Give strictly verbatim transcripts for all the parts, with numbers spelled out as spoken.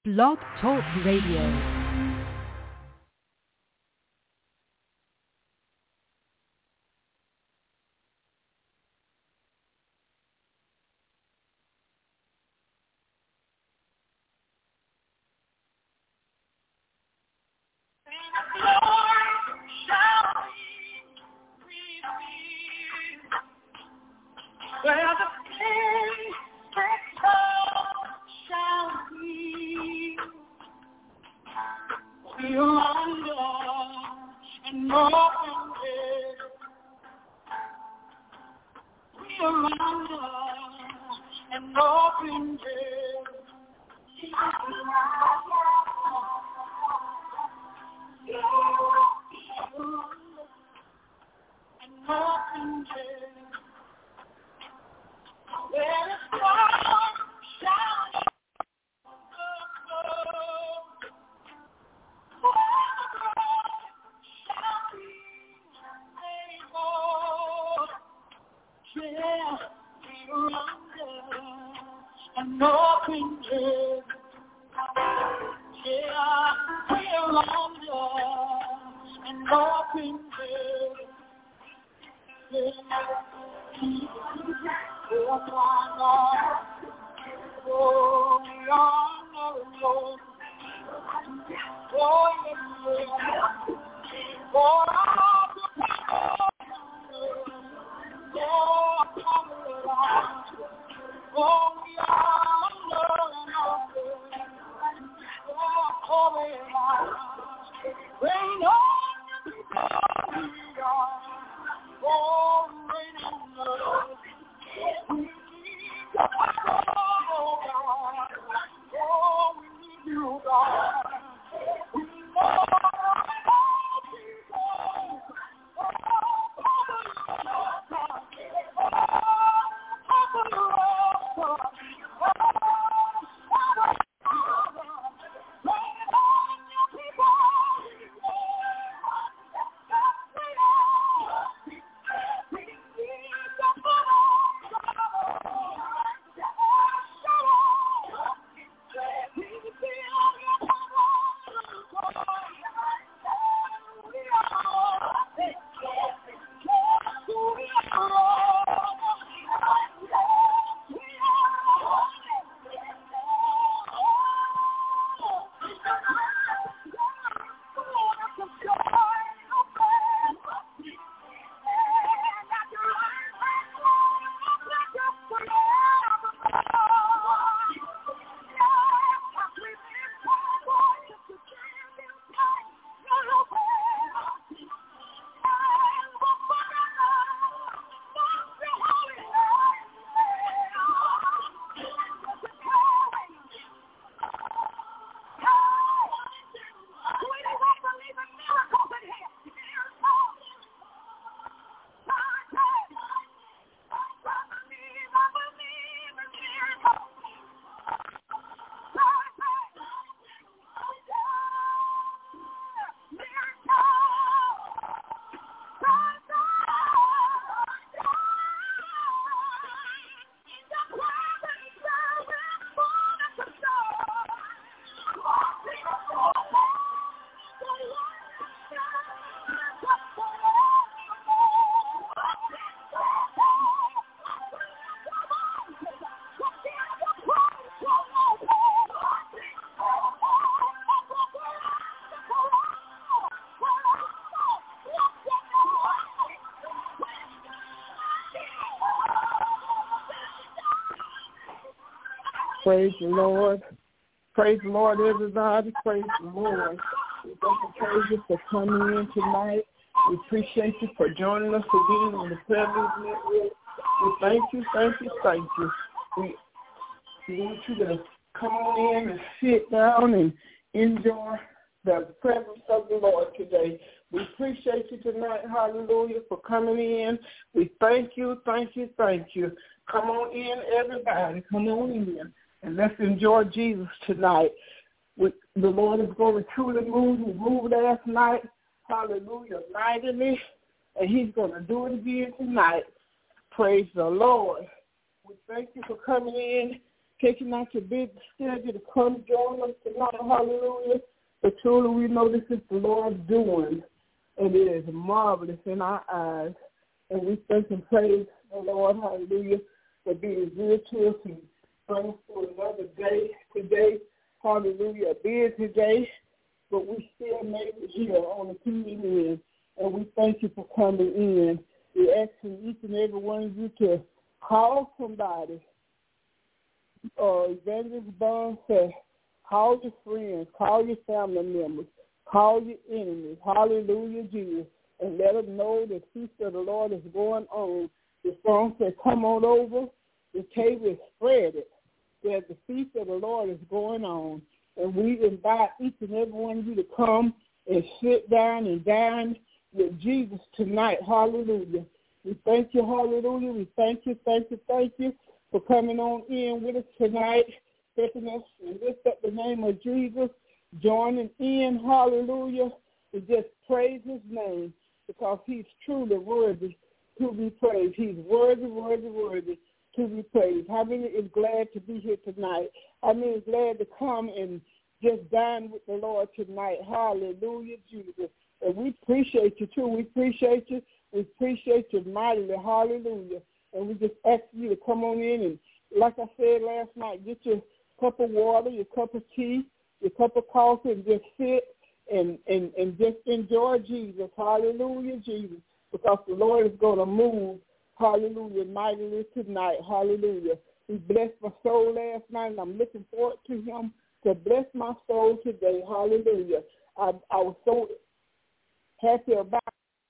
Blog Talk Radio. Praise the Lord. Praise the Lord, everybody. Praise the Lord. We thank and praise you for coming in tonight. We appreciate you for joining us again on the Prayer Movement. We thank you, thank you, thank you. We, we want you to come on in and sit down and enjoy the presence of the Lord today. We appreciate you tonight, hallelujah, for coming in. We thank you, thank you, thank you. Come on in, everybody. Come on in. And let's enjoy Jesus tonight. We, the Lord is going to truly move. He moved last night. Hallelujah. Mightily. And he's going to do it again tonight. Praise the Lord. We thank you for coming in taking out your big schedule to come join us tonight. Hallelujah. But truly we know this is the Lord's doing, and it is marvelous in our eyes. And we thank and praise the Lord, hallelujah, for being good to us and bringing us to another day today. Hallelujah, a busy day, but we still made it here on the T V in, and we thank you for coming in. We're asking each and every one of you to call somebody. Uh, Evangelist Bond said, call your friends, call your family members, call your enemies. Hallelujah, Jesus. And let them know the feast of the Lord is going on. The song said, come on over. The table is spreaded. That the feast of the Lord is going on. And we invite each and every one of you to come and sit down and dine with Jesus tonight. Hallelujah. We thank you, hallelujah. We thank you, thank you, thank you for coming on in with us tonight, taking us and lift up the name of Jesus, joining in, hallelujah, to just praise his name because he's truly worthy to be praised. He's worthy, worthy, worthy to be praised. How many is glad to be here tonight? How many is glad to come and just dine with the Lord tonight? Hallelujah, Jesus. And we appreciate you, too. We appreciate you. We appreciate you mightily. Hallelujah. And we just ask you to come on in and, like I said last night, get your cup of water, your cup of tea, your cup of coffee, and just sit and, and, and just enjoy Jesus. Hallelujah, Jesus. Because the Lord is going to move, hallelujah, mightily tonight. Hallelujah. He blessed my soul last night, and I'm looking forward to him to bless my soul today. Hallelujah. I, I was so happy about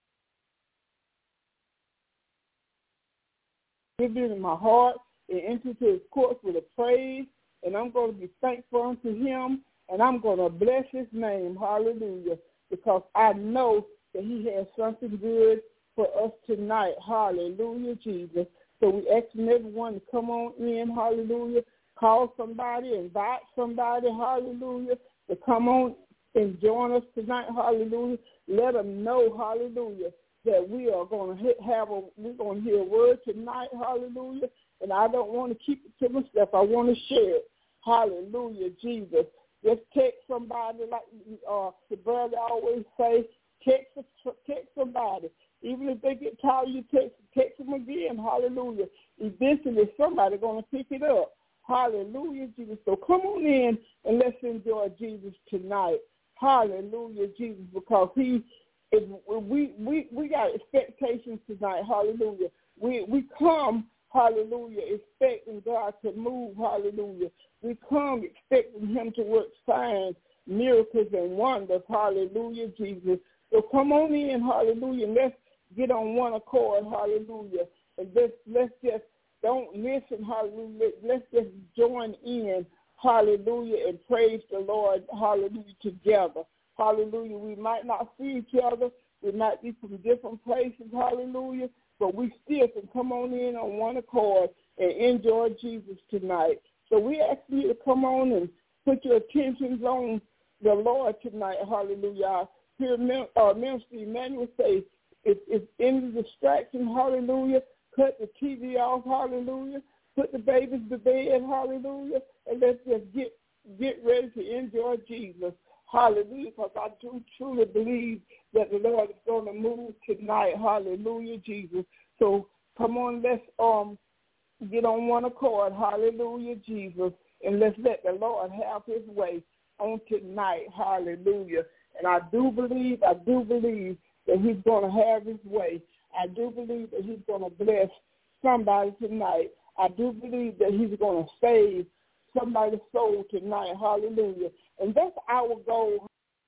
giving in my heart and enter to his courts with a praise, and I'm going to be thankful unto him, and I'm going to bless his name. Hallelujah. Because I know that he has something good for us tonight. Hallelujah, Jesus. So we ask everyone to come on in. Hallelujah. Call somebody, invite somebody. Hallelujah. To come on and join us tonight. Hallelujah. Let them know, hallelujah, that we are going to have a, we're going to hear a word tonight. Hallelujah. And I don't want to keep it to myself. I want to share it. Hallelujah, Jesus. Just text somebody, like uh, the brother always say, text, text somebody. Even if they get tired, you text, text them again. Hallelujah. Eventually, somebody's going to pick it up. Hallelujah, Jesus. So come on in and let's enjoy Jesus tonight. Hallelujah, Jesus, because he is, we, we, we got expectations tonight. Hallelujah. We, we come, hallelujah, expecting God to move. Hallelujah. We come expecting him to work signs, miracles, and wonders. Hallelujah, Jesus. So come on in, hallelujah, and let's get on one accord, hallelujah. And let's, let's just, don't listen, hallelujah. Let's just join in, hallelujah, and praise the Lord, hallelujah, together. Hallelujah. We might not see each other. We might be from different places, hallelujah, but we still can come on in on one accord and enjoy Jesus tonight. So we ask you to come on and put your attentions on the Lord tonight, hallelujah. Hear uh, Minister Emmanuel say, if, if any distraction, hallelujah, cut the T V off, hallelujah, put the babies to bed, hallelujah, and let's just get get ready to enjoy Jesus, hallelujah, because I do truly believe that the Lord is going to move tonight, hallelujah, Jesus. So come on, let's um get on one accord, hallelujah, Jesus, and let's let the Lord have his way on tonight, hallelujah. And I do believe, I do believe that he's going to have his way. I do believe that he's going to bless somebody tonight. I do believe that he's going to save somebody's soul tonight. Hallelujah. And that's our goal.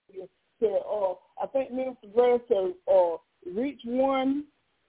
To, uh, I think Minister Grant said, uh, reach one,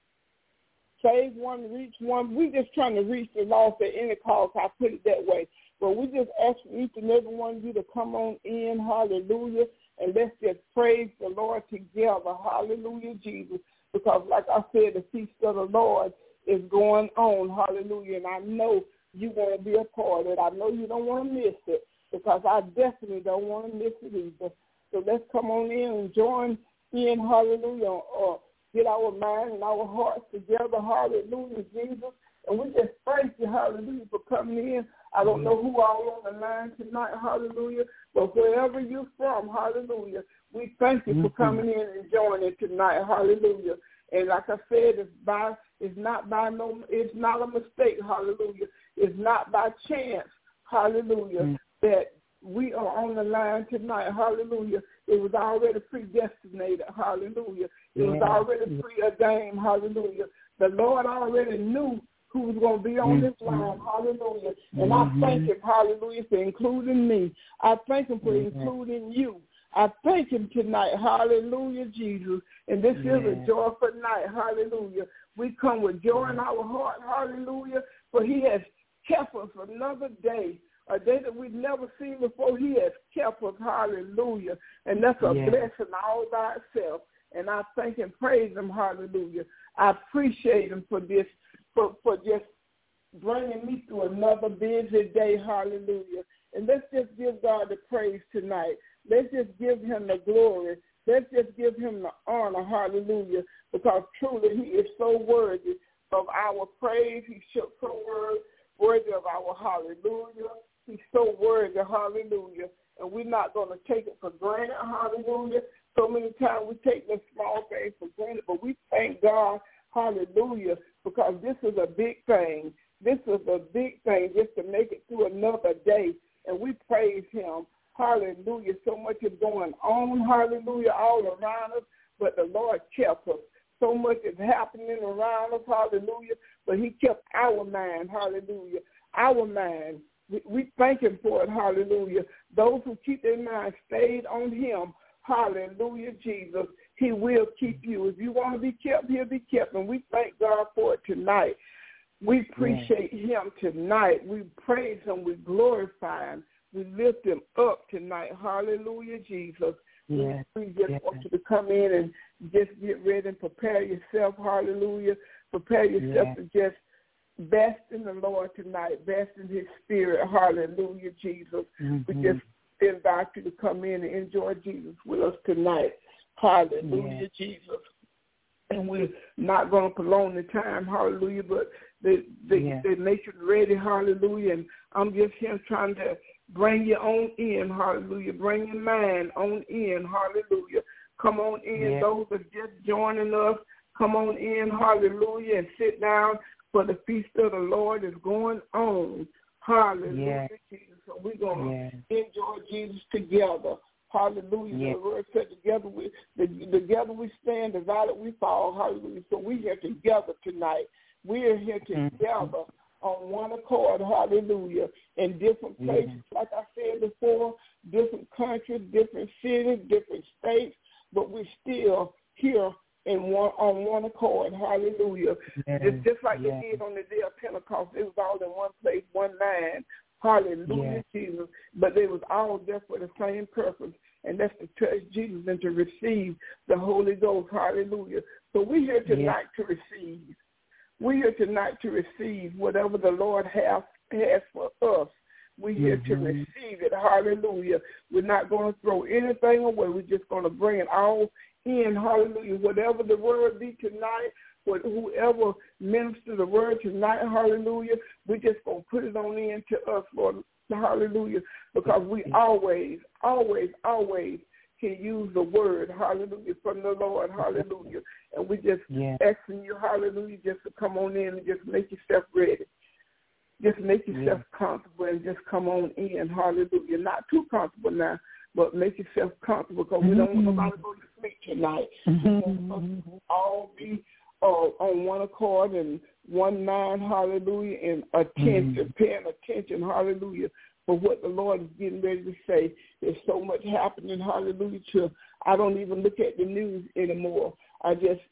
save one, reach one. We're just trying to reach the lost at any cost. I put it that way. But we just ask each and every one of you to come on in. Hallelujah. And let's just praise the Lord together. Hallelujah, Jesus. Because like I said, the feast of the Lord is going on. Hallelujah. And I know you want to be a part of it. I know you don't want to miss it because I definitely don't want to miss it either. So let's come on in and join in. Hallelujah. Or get our mind and our hearts together. Hallelujah, Jesus. And we just thank you, hallelujah, for coming in. I don't know who all on the line tonight, hallelujah, but wherever you're from, hallelujah, we thank you mm-hmm. for coming in and joining tonight, hallelujah. And like I said, it's by it's not by no it's not a mistake, hallelujah. It's not by chance, hallelujah, mm-hmm. that we are on the line tonight, hallelujah. It was already predestinated, hallelujah. It was already preordained, hallelujah. The Lord already knew who was going to be on this line, hallelujah. And I thank him, hallelujah, for including me. I thank him for including you. I thank him tonight, hallelujah, Jesus. And this yeah. is a joyful night, hallelujah. We come with joy in our heart, hallelujah, for he has kept us another day, a day that we've never seen before. He has kept us, hallelujah. And that's a yeah. blessing all by itself. And I thank and praise him, hallelujah. I appreciate him for this, for, for just bringing me through another busy day, hallelujah. And let's just give God the praise tonight. Let's just give him the glory. Let's just give him the honor, hallelujah, because truly he is so worthy of our praise. He's so worthy of our hallelujah. He's so worthy, hallelujah. And we're not going to take it for granted, hallelujah. So many times we take the small things for granted, but we thank God, hallelujah, because this is a big thing. This is a big thing just to make it through another day, and we praise him, hallelujah. So much is going on, hallelujah, all around us, but the Lord kept us. So much is happening around us, hallelujah, but he kept our mind, hallelujah, our mind. We, we thank him for it, hallelujah. Those who keep their mind stayed on him, hallelujah, Jesus, he will keep you. If you want to be kept, he'll be kept. And we thank God for it tonight. We appreciate yeah. him tonight. We praise him. We glorify him. We lift him up tonight. Hallelujah, Jesus. Yeah. We just yeah. want you to come in and just get ready and prepare yourself. Hallelujah. Prepare yourself yeah. to just best in the Lord tonight, best in his spirit. Hallelujah, Jesus. Mm-hmm. We just invite you to come in and enjoy Jesus with us tonight. Hallelujah, yeah. Jesus. And we're not going to prolong the time, hallelujah, but they, they, yeah. they make you ready, hallelujah. And I'm just here trying to bring you on in, hallelujah. Bring your mind on in, hallelujah. Come on in, yeah. those that are just joining us, come on in, hallelujah, and sit down for the feast of the Lord is going on. Hallelujah, yeah. Jesus. So we're going to yeah. enjoy Jesus together. Hallelujah. Yeah. The word said together we together we stand, divided we fall. Hallelujah. So we're here together tonight. We are here together mm-hmm. on one accord. Hallelujah. In different places, mm-hmm. like I said before, different countries, different cities, different states, but we're still here in one on one accord. Hallelujah. Yeah. It's just like yeah. they did on the day of Pentecost. It was all in one place, one man. Hallelujah, yeah. Jesus. But they was all there for the same purpose, and that's to trust Jesus and to receive the Holy Ghost. Hallelujah. So we're here tonight yeah. to receive. We're here tonight to receive whatever the Lord has, has for us. We're here mm-hmm. to receive it. Hallelujah. We're not going to throw anything away. We're just going to bring it all in. Hallelujah. Whatever the word be tonight, whoever ministers the word tonight, hallelujah, we're just going to put it on in to us, Lord, hallelujah, because we always, always, always can use the word, hallelujah, from the Lord, hallelujah, and we just yeah. asking you, hallelujah, just to come on in and just make yourself ready. Just make yourself yeah. comfortable and just come on in, hallelujah. Not too comfortable now, but make yourself comfortable because mm-hmm. we don't want nobody to go to sleep tonight. Mm-hmm. We want us to all be Uh, on one accord and one mind, hallelujah, and attention, mm-hmm. paying attention, hallelujah, for what the Lord is getting ready to say. There's so much happening, hallelujah, to I don't even look at the news anymore. I just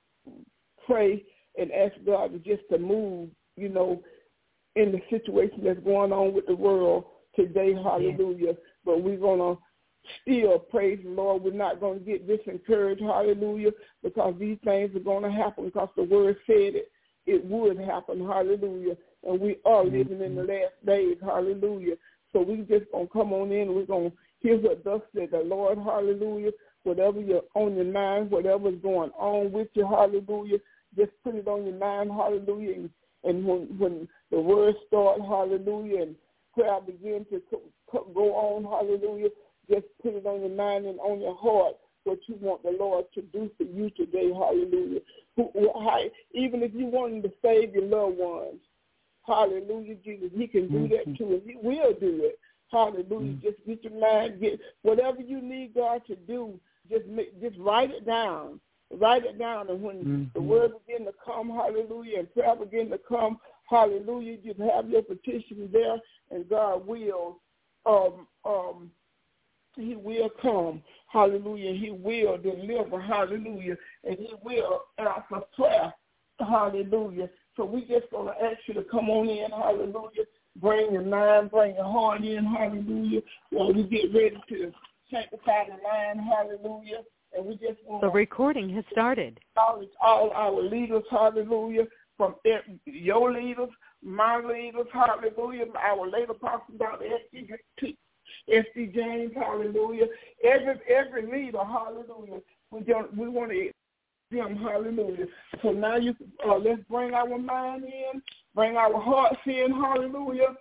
pray and ask God to just to move, you know, in the situation that's going on with the world today, hallelujah. Yeah. But we're going to still, praise the Lord, we're not going to get disencouraged, hallelujah, because these things are going to happen because the word said it, it would happen, hallelujah, and we are living in the last days, hallelujah. So we just going to come on in and we're going to hear what thus said the Lord, hallelujah, whatever you're on your mind, whatever's going on with you, hallelujah, just put it on your mind, hallelujah, and, and when, when the words start, hallelujah, and prayer begin to go on, hallelujah, just put it on your mind and on your heart what you want the Lord to do for you today, hallelujah. Even if you want him to save your loved ones, hallelujah, Jesus, he can do that too, and he will do it. Hallelujah. Mm-hmm. Just get your mind, get whatever you need God to do, just just write it down. Write it down, and when mm-hmm. the word begin to come, hallelujah, and prayer begin to come, hallelujah, just have your petition there, and God will, um, um, he will come, hallelujah, he will deliver, hallelujah, and he will answer prayer, hallelujah. So we just going to ask you to come on in, hallelujah. Bring your mind, bring your heart in, hallelujah, while we get ready to sanctify the line, hallelujah. And we just want the recording has started. All, all our leaders, hallelujah, from your leaders, my leaders, hallelujah, our late apostle, Doctor S D James, hallelujah, every every leader, hallelujah. We don't, we want to them, hallelujah. So now you uh, let's bring our mind in, bring our hearts in, hallelujah,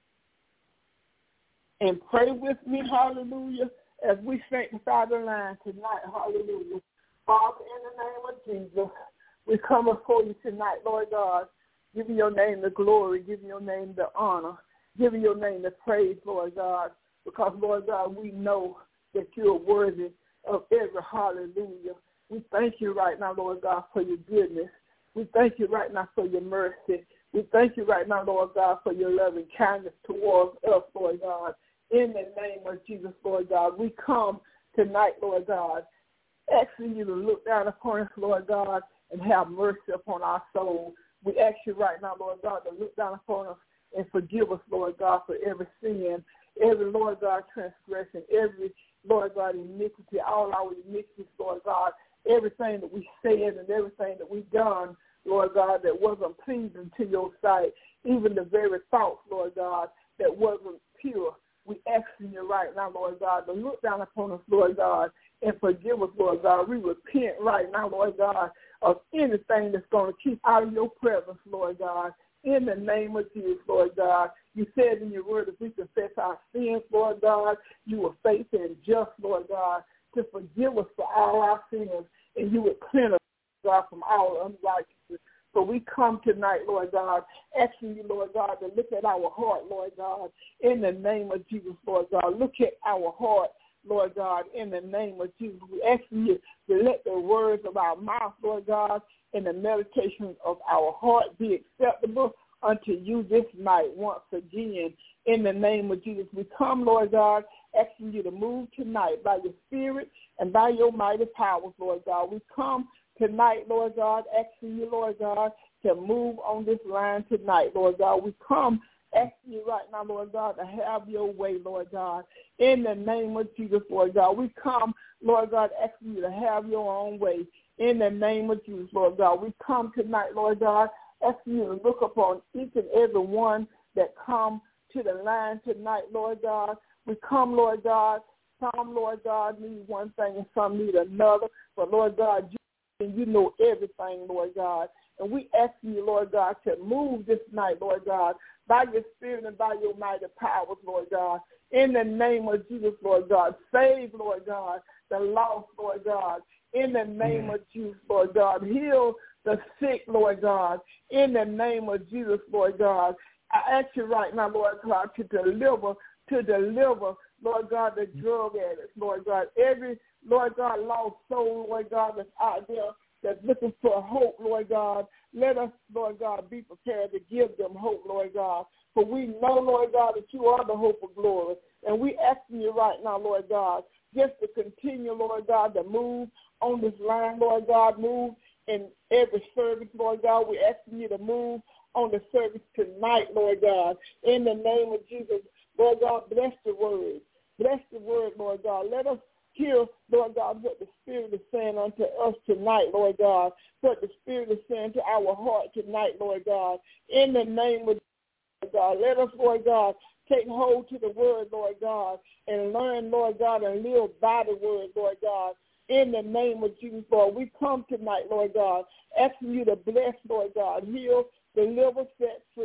and pray with me, hallelujah, as we sanctify the line tonight, hallelujah. Father, in the name of Jesus, we come before you tonight, Lord God, giving your name the glory, giving your name the honor, giving your name the praise, Lord God, because, Lord God, we know that you're worthy of every hallelujah. We thank you right now, Lord God, for your goodness. We thank you right now for your mercy. We thank you right now, Lord God, for your loving kindness towards us, Lord God. In the name of Jesus, Lord God, we come tonight, Lord God, asking you to look down upon us, Lord God, and have mercy upon our soul. We ask you right now, Lord God, to look down upon us and forgive us, Lord God, for every sin, every, Lord God, transgression, every, Lord God, iniquity, all our iniquities, Lord God, everything that we said and everything that we've done, Lord God, that wasn't pleasing to your sight, even the very thoughts, Lord God, that wasn't pure. We asking you right now, Lord God, to look down upon us, Lord God, and forgive us, Lord God. We repent right now, Lord God, of anything that's going to keep out of your presence, Lord God. In the name of Jesus, Lord God, you said in your word, if we confess our sins, Lord God, you are faithful and just, Lord God, to forgive us for all our sins, and you would cleanse us, God, from all unrighteousness. So we come tonight, Lord God, asking you, Lord God, to look at our heart, Lord God, in the name of Jesus, Lord God. Look at our heart, Lord God, in the name of Jesus. We ask you to let the words of our mouth, Lord God, and the meditation of our heart be acceptable unto you this night once again. In the name of Jesus, we come, Lord God, asking you to move tonight by your spirit and by your mighty powers, Lord God. We come tonight, Lord God, asking you, Lord God, to move on this line tonight, Lord God. We come asking you right now, Lord God, to have your way, Lord God. In the name of Jesus, Lord God, we come, Lord God, asking you to have your own way. In the name of Jesus, Lord God, we come tonight, Lord God, asking you to look upon each and every one that come to the line tonight, Lord God. We come, Lord God, some, Lord God, need one thing and some need another. But, Lord God, you, you know everything, Lord God. And we ask you, Lord God, to move this night, Lord God, by your spirit and by your mighty powers, Lord God. In the name of Jesus, Lord God, save, Lord God, the lost, Lord God. In the name of Jesus, Lord God, heal the sick, Lord God. In the name of Jesus, Lord God, I ask you right now, Lord God, to deliver, to deliver, Lord God, the drug addicts, Lord God. Every, Lord God, lost soul, Lord God, that's out there that's looking for hope, Lord God. Let us, Lord God, be prepared to give them hope, Lord God. For we know, Lord God, that you are the hope of glory. And we asking you right now, Lord God, just to continue, Lord God, to move on this line, Lord God, move in every service, Lord God. We're asking you to move on the service tonight, Lord God. In the name of Jesus, Lord God, bless the word. Bless the word, Lord God. Let us hear, Lord God, what the Spirit is saying unto us tonight, Lord God. What the Spirit is saying to our heart tonight, Lord God. In the name of Jesus, God, let us, Lord God, take hold to the word, Lord God, and learn, Lord God, and live by the word, Lord God. In the name of Jesus, Lord, we come tonight, Lord God, asking you to bless, Lord God, heal, deliver, set free.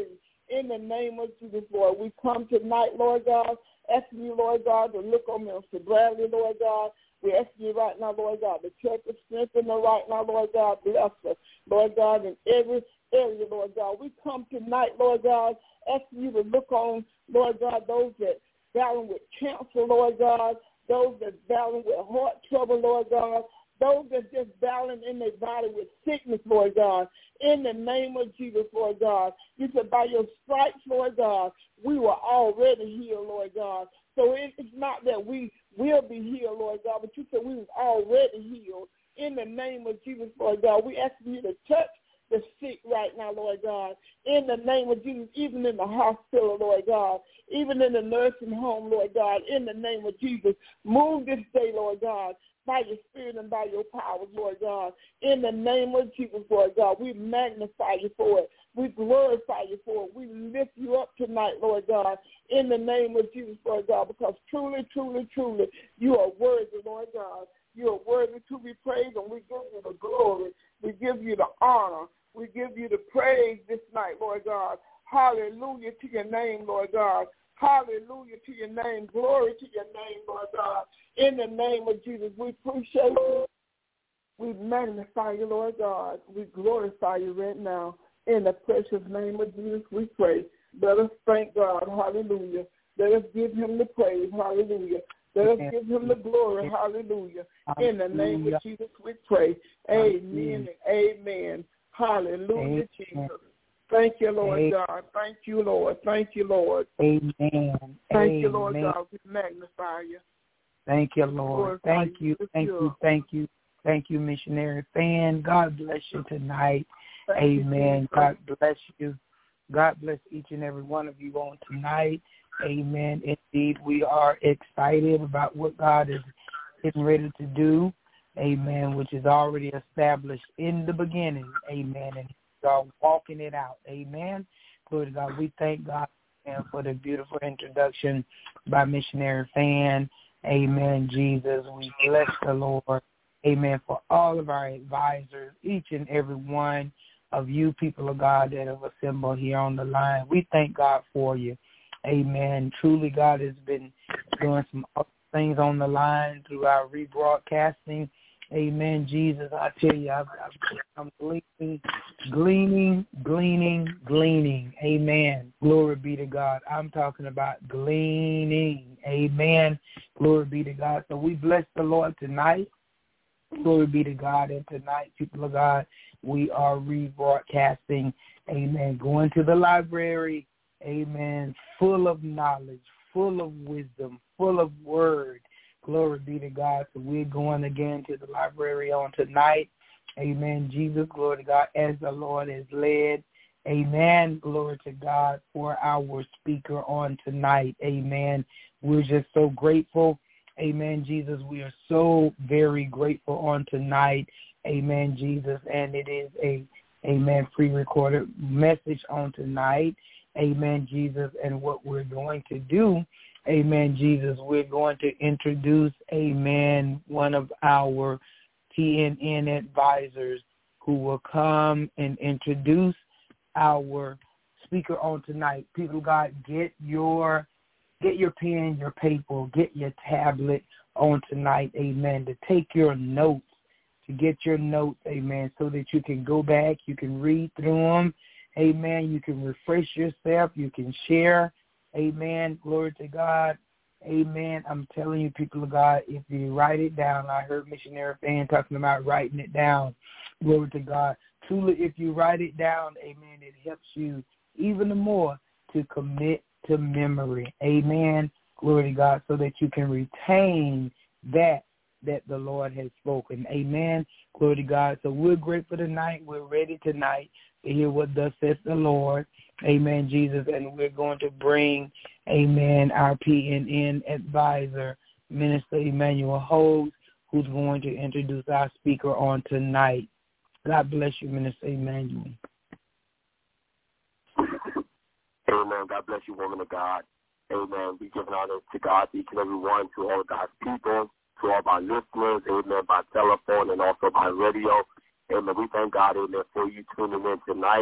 In the name of Jesus, Lord, we come tonight, Lord God, asking you, Lord God, to look on Mister Bradley, Lord God. We ask you right now, Lord God, to check the strength in her right now, Lord God. Bless her, Lord God, in every area, Lord God. We come tonight, Lord God, asking you to look on, Lord God, those that battling with cancer, Lord God, those that battling with heart trouble, Lord God, those that just battling in their body with sickness, Lord God. In the name of Jesus, Lord God. You said by your stripes, Lord God, we were already healed, Lord God. So it, it's not that we will be healed, Lord God, but you said we was already healed. In the name of Jesus, Lord God, we ask you to touch the sick right now, Lord God. In the name of Jesus, even in the hospital, Lord God, even in the nursing home, Lord God, in the name of Jesus, move this day, Lord God, by your spirit and by your power, Lord God. In the name of Jesus, Lord God, we magnify you for it. We glorify you for it. We lift you up tonight, Lord God, in the name of Jesus, Lord God, because truly, truly, truly, you are worthy, Lord God. You are worthy to be praised, and we give you the glory. We give you the honor. We give you the praise this night, Lord God. Hallelujah to your name, Lord God. Hallelujah to your name. Glory to your name, Lord God. In the name of Jesus, we appreciate you. We magnify you, Lord God. We glorify you right now. In the precious name of Jesus, we pray. Let us thank God. Hallelujah. Let us give him the praise. Hallelujah. Let us give him the glory. Hallelujah. In the name of Jesus, we pray. Amen and amen. Hallelujah, Jesus. Thank you, Lord Amen. God. Thank you, Lord. Thank you, Lord. Amen. Thank Amen. you, Lord God. We magnify you. Thank you, Lord. Thank you. Thank you. Thank you. Thank you, missionary fan. God bless you tonight. Thank Amen. You, God bless you. God bless each and every one of you on tonight. Amen. Indeed, we are excited about what God is getting ready to do. Amen. Which is already established in the beginning. Amen. And we are walking it out. Amen. Glory to God. We thank God for the beautiful introduction by missionary fan. Amen. Jesus, we bless the Lord. Amen. For all of our advisors, each and every one of you people of God that have assembled here on the line. We thank God for you. Amen. Truly, God has been doing some other things on the line through our rebroadcasting. Amen. Jesus, I tell you, I've, I've, I'm gleaning, gleaning, gleaning, gleaning. Amen. Glory be to God. I'm talking about gleaning. Amen. Glory be to God. So we bless the Lord tonight. Glory be to God. And tonight, people of God, we are rebroadcasting. Amen. Going to the library. Amen. Full of knowledge, full of wisdom, full of word. Glory be to God. So we're going again to the library on tonight. Amen. Jesus, glory to God, as the Lord has led. Amen. Glory to God for our speaker on tonight. Amen. We're just so grateful. Amen, Jesus. We are so very grateful on tonight. Amen, Jesus. And it is a, amen, pre-recorded message on tonight. Amen, Jesus. And what we're going to do, amen, Jesus, we're going to introduce, amen, one of our T N N advisors who will come and introduce our speaker on tonight. People of God, get your get your pen, your paper, get your tablet on tonight, amen, to take your notes, to get your notes, amen, so that you can go back, you can read through them, amen, you can refresh yourself, you can share, amen, glory to God, amen. I'm telling you, people of God, if you write it down, I heard missionary fan talking about writing it down, glory to God. Truly, if you write it down, amen, it helps you even more to commit to memory, amen, glory to God, so that you can retain that that the Lord has spoken, amen, glory to God. So we're grateful tonight, we're ready tonight to hear what thus says the Lord, amen, Jesus, and we're going to bring, amen, our P N N advisor, Minister Emmanuel Holmes, who's going to introduce our speaker on tonight. God bless you, Minister Emmanuel. Amen. God bless you, woman of God. Amen. We give honor to God, each and every one, to all of God's people, to all of our listeners, amen, by telephone and also by radio. Amen. We thank God, amen, for you tuning in tonight.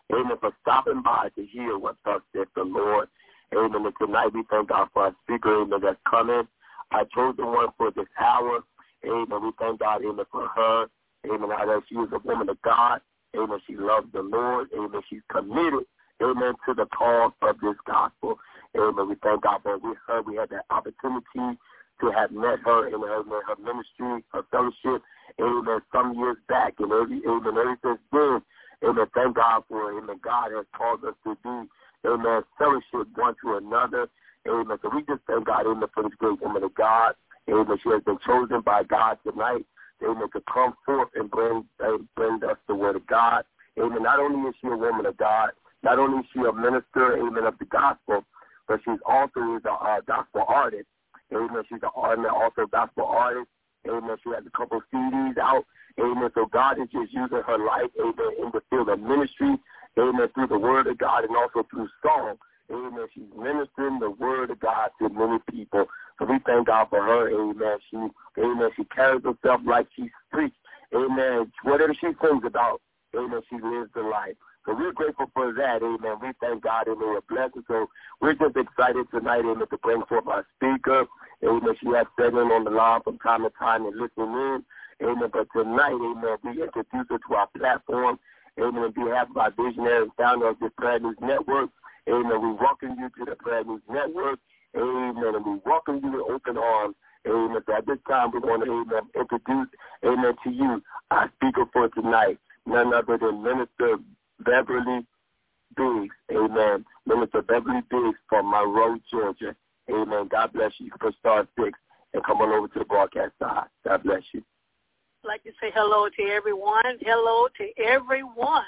amen, for stopping by to hear what thus said the Lord. Amen. And tonight we thank God for our speaker, amen, that's coming. I chose the one for this hour. Amen. We thank God, amen, for her. Amen. How that she is a woman of God. Amen. She loves the Lord. Amen. She's committed, amen, to the cause of this gospel. Amen. We thank God for we heard we had that opportunity to have met her in her, her ministry, her fellowship, amen, some years back. And every, amen, ever since then, amen, thank God for it. Amen. God has called us to be, amen, fellowship one to another. Amen. So we just thank God, amen, for this great woman of God. Amen. She has been chosen by God tonight, amen, to come forth and bring, uh, bring us the word of God. Amen. Not only is she a woman of God, not only is she a minister, amen, of the gospel, but she's also is a uh, gospel artist. Amen. She's an amen, also a gospel artist. Amen. She has a couple of C Ds out. Amen. So God is just using her life, amen, in the field of ministry. Amen. Through the word of God and also through song. Amen. She's ministering the word of God to many people. So we thank God for her. Amen. She, amen. She carries herself like she's preached. Amen. Whatever she sings about, amen, she lives the life. So we're grateful for that, amen. We thank God, amen, we're blessed. So we're just excited tonight, amen, to bring forth our speaker. Amen, she has sat in on the line from time to time and listening in. Amen, but tonight, amen, we introduce her to our platform. Amen, on behalf of our visionary and founder of the Prayer News Network. Amen, we welcome you to the Prayer News Network. Amen, and we welcome you with open arms. Amen, so at this time we're going to, amen, introduce, amen, to you our speaker for tonight. None other than Minister Beverly Biggs, amen. Minister Beverly Biggs from Monroe, Georgia. Amen. God bless you. You can put star six and come on over to the broadcast side. God bless you. I'd like to say hello to everyone. Hello to everyone.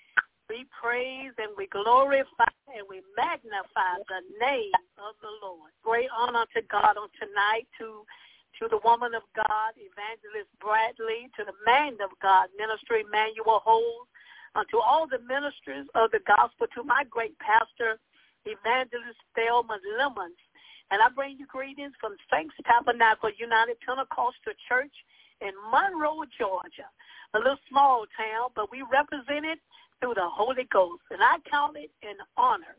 We praise and we glorify and we magnify the name of the Lord. Great honor to God on tonight, to to the woman of God, Evangelist Bradley, to the man of God, Minister Emmanuel Holmes, uh, to all the ministers of the gospel, to my great pastor, Evangelist Thelma Lemons. And I bring you greetings from Saints Tabernacle United Pentecostal Church in Monroe, Georgia, a little small town, but we represent it through the Holy Ghost. And I count it an honor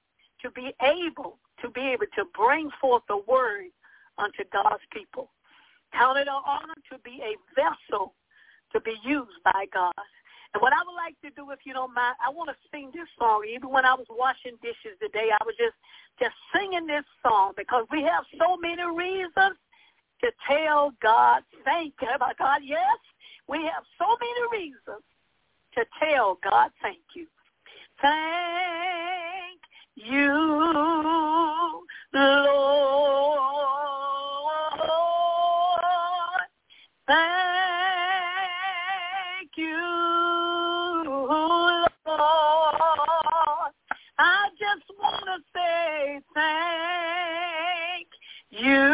to be able to be able to bring forth the word unto God's people. Count it an honor to be a vessel to be used by God. And what I would like to do, if you don't mind, I want to sing this song. Even when I was washing dishes today, I was just, just singing this song because we have so many reasons to tell God thank you. About God, yes, we have so many reasons to tell God thank you. Thank you, Lord. Thank you, Lord. I just want to say thank you,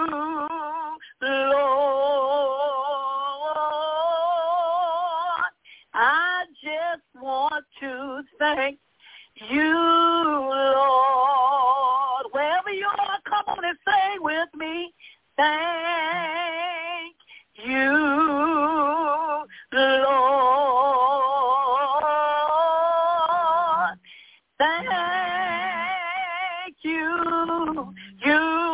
Lord. I just want to thank you, Lord. Wherever you are, come on and sing with me. Thank you, Lord. Thank you, you,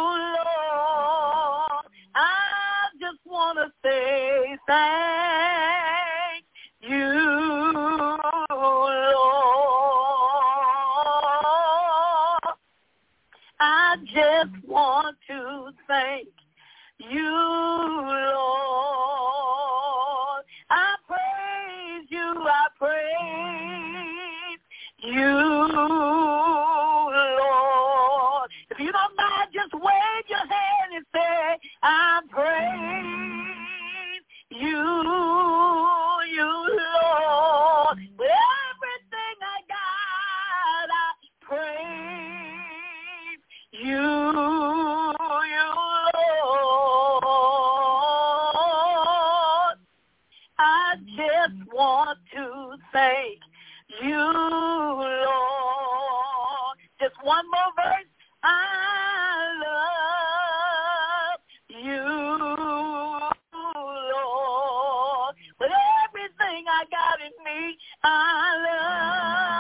Lord. I just want to say thank you, Lord. I just want to thank you, Lord. I praise you, I praise you, Lord. If you don't mind, just wave your hand and say, I praise you, you, Lord. With everything I got, I praise you, you, Lord. I just want to thank you, Lord. Just one more verse. I love you, Lord. With everything I got in me, I love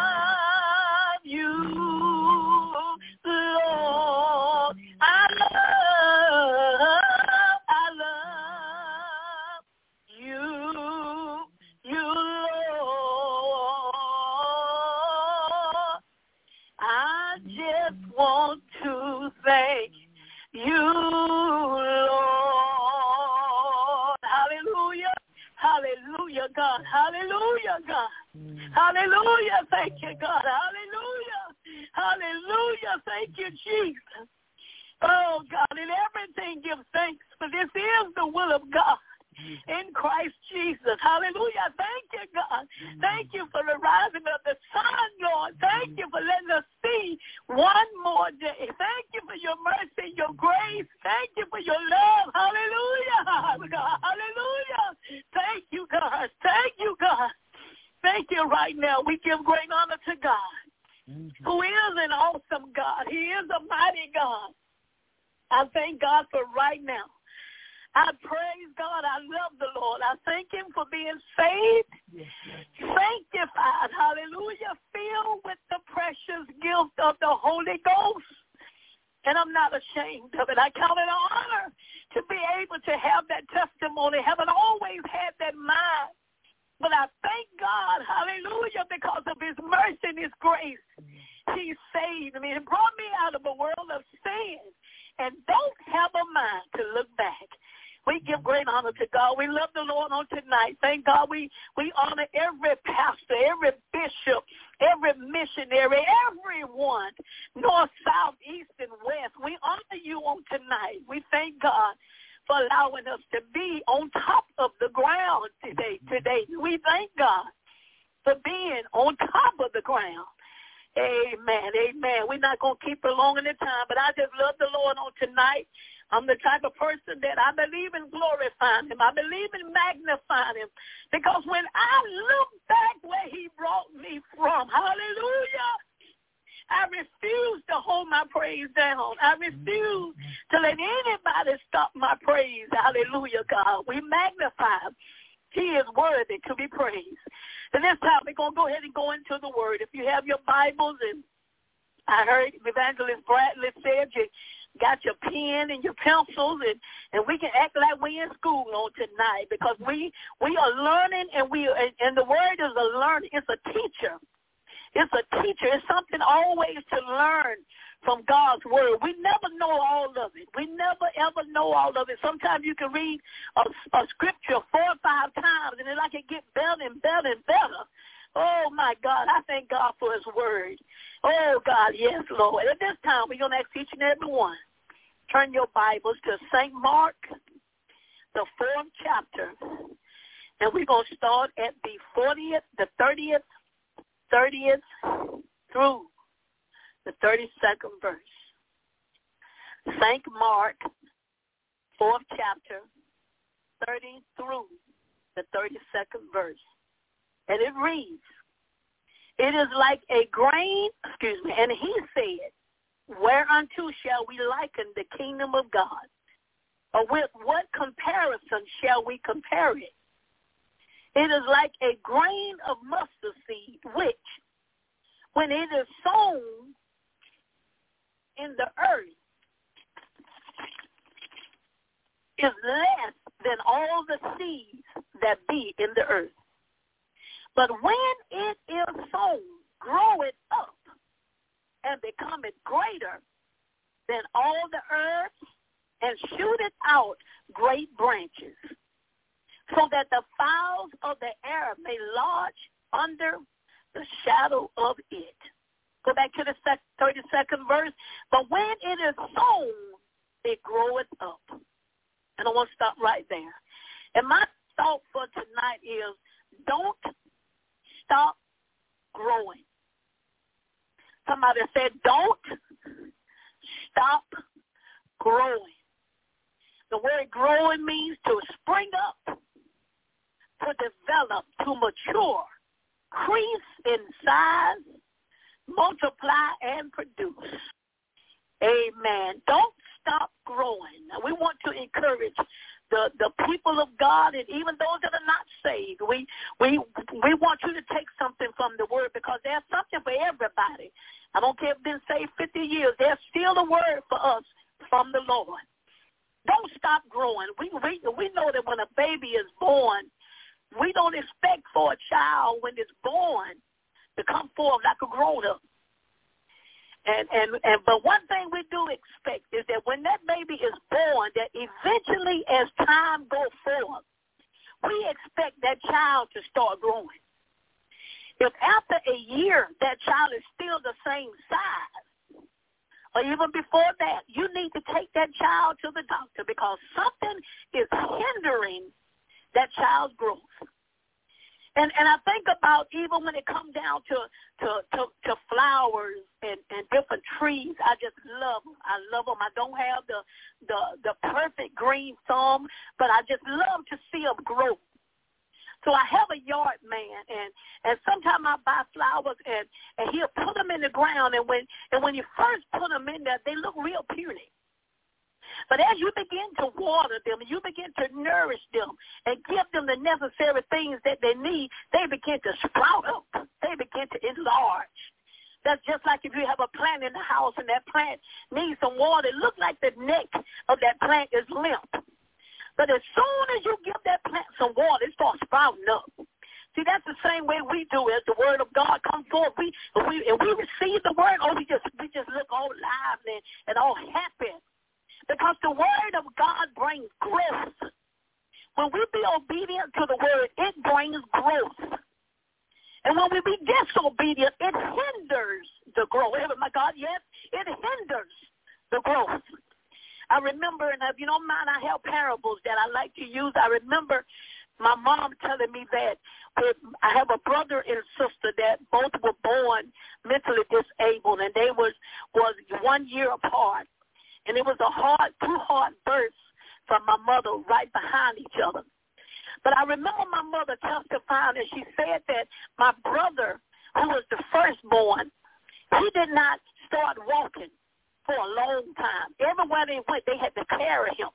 God. Hallelujah, God. Mm. Hallelujah. Thank you, God. Hallelujah. Hallelujah. Thank you, Jesus. Oh, God, in everything give thanks, for this is the will of God in Christ Jesus. Hallelujah. Thank you, God. Thank you for the rising of the sun, Lord. Thank you for letting us see one more day. Thank you for your mercy, your grace. Thank you for your love. Hallelujah, God. Hallelujah. Thank you, God. Thank you, God. Thank you right now. We give great honor to God, who is an awesome God. He is a mighty God. I thank God for right now. I praise God. I love the Lord. I thank him for being saved, yes, yes. sanctified, hallelujah, filled with the precious gift of the Holy Ghost. And I'm not ashamed of it. I count it an honor to be able to have that testimony. Haven't always had that mind. But I thank God, hallelujah, because of his mercy and his grace. He saved me and brought me out of a world of sin. And don't have a mind to look back. We give great honor to God. We love the Lord on tonight. Thank God we, we honor every pastor, every bishop, every missionary, everyone, north, south, east, and west. We honor you on tonight. We thank God for allowing us to be on top of the ground today. Today, we thank God for being on top of the ground. Amen, amen. We're not going to keep prolonging the time, but I just love the Lord on tonight. I'm the type of person that I believe in glorifying him. I believe in magnifying him. Because when I look back where he brought me from, hallelujah, I refuse to hold my praise down. I refuse to let anybody stop my praise. Hallelujah, God. We magnify him. He is worthy to be praised. And this time we're going to go ahead and go into the word. If you have your Bibles, and I heard Evangelist Bradley said you got your pen and your pencils, and, and we can act like we in school on tonight, because we, we are learning, and we and, and the word is a learning. It's a teacher. It's a teacher. It's something always to learn from God's word. We never know all of it. We never, ever know all of it. Sometimes you can read a, a scripture four or five times, and it's like it gets better and better and better. Oh, my God, I thank God for his word. Oh, God, yes, Lord. At this time, we're going to ask each and every one, turn your Bibles to Saint Mark, the fourth chapter, and we're going to start at the fortieth, the thirtieth, thirtieth through the thirty-second verse. Saint Mark, fourth chapter, thirty through the thirty-second verse. And it reads, it is like a grain, excuse me, and he said, whereunto shall we liken the kingdom of God? Or with what comparison shall we compare it? It is like a grain of mustard seed, which, when it is sown in the earth, is less than all the seeds that be in the earth. But when it is sown, grow it up and become it greater than all the herbs, and shoot it out great branches, so that the fowls of the air may lodge under the shadow of it. Go back to the thirty-second verse. But when it is sown, it groweth up. And I want to stop right there. And my thought for tonight is, don't stop growing. Somebody said, don't stop growing. The word growing means to spring up, to develop, to mature, increase in size, multiply, and produce. Amen. Don't stop growing. Now, we want to encourage the, the people of God, and even those that are not saved. We we we want you to take something from the word, because there's something for everybody. I don't care if they've been saved fifty years. There's still a word for us from the Lord. Don't stop growing. We, we, we know that when a baby is born, we don't expect for a child when it's born to come forth like a grown-up. And, and, and but one thing we do expect is that when that baby is born, that eventually as time goes forward, we expect that child to start growing. If after a year that child is still the same size, or even before that, you need to take that child to the doctor because something is hindering that child's growth. And and I think about even when it comes down to, to, to, to flowers and, and different trees, I just love them. I love them. I don't have the, the, the perfect green thumb, but I just love to see them grow. So I have a yard man, and, and sometimes I buy flowers, and, and he'll put them in the ground, and when and when you first put them in there, they look real puny. But as you begin to water them, you begin to nourish them and give them the necessary things that they need, they begin to sprout up. They begin to enlarge. That's just like if you have a plant in the house and that plant needs some water. It looks like the neck of that plant is limp. But as soon as you give that plant some water, it starts sprouting up. See, that's the same way we do as the word of God comes forth. We, if we, if we receive the word, oh, we just, we just look all lively and all happy. Because the word of God brings growth. When we be obedient to the word, it brings growth. And when we be disobedient, it hinders the growth. Oh my God, yes, it hinders the growth. I remember, and if you don't mind, I have parables that I like to use. I remember my mom telling me that I have a brother and sister that both were born mentally disabled, and they was was one year apart. And it was a hard, two hard births from my mother right behind each other. But I remember my mother testifying, and she said that my brother, who was the firstborn, he did not start walking for a long time. Everywhere they went, they had to carry him.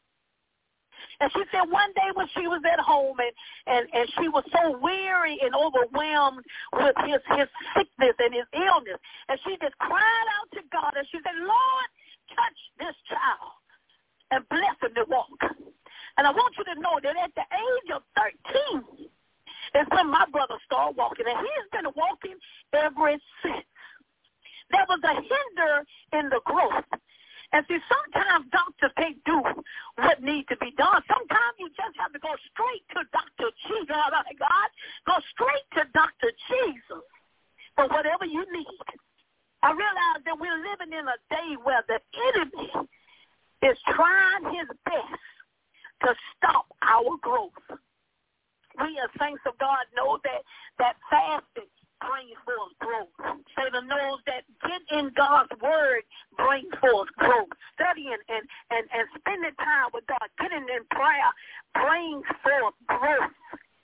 And she said one day when she was at home and, and, and she was so weary and overwhelmed with his, his sickness and his illness, and she just cried out to God, and she said, Lord, touch this child and bless him to walk. And I want you to know that at the age of thirteen is when my brother started walking, and he's been walking ever since. There was a hinder in the growth. And see, sometimes doctors can't do what needs to be done. Sometimes you just have to go straight to Doctor Jesus. God, go straight to Doctor Jesus for whatever you need. I realize that we're living in a day where the enemy is trying his best to stop our growth. We as saints of God know that, that fasting brings forth growth. Satan knows that get in God's word brings forth growth. Studying and, and, and spending time with God, getting in prayer brings forth growth.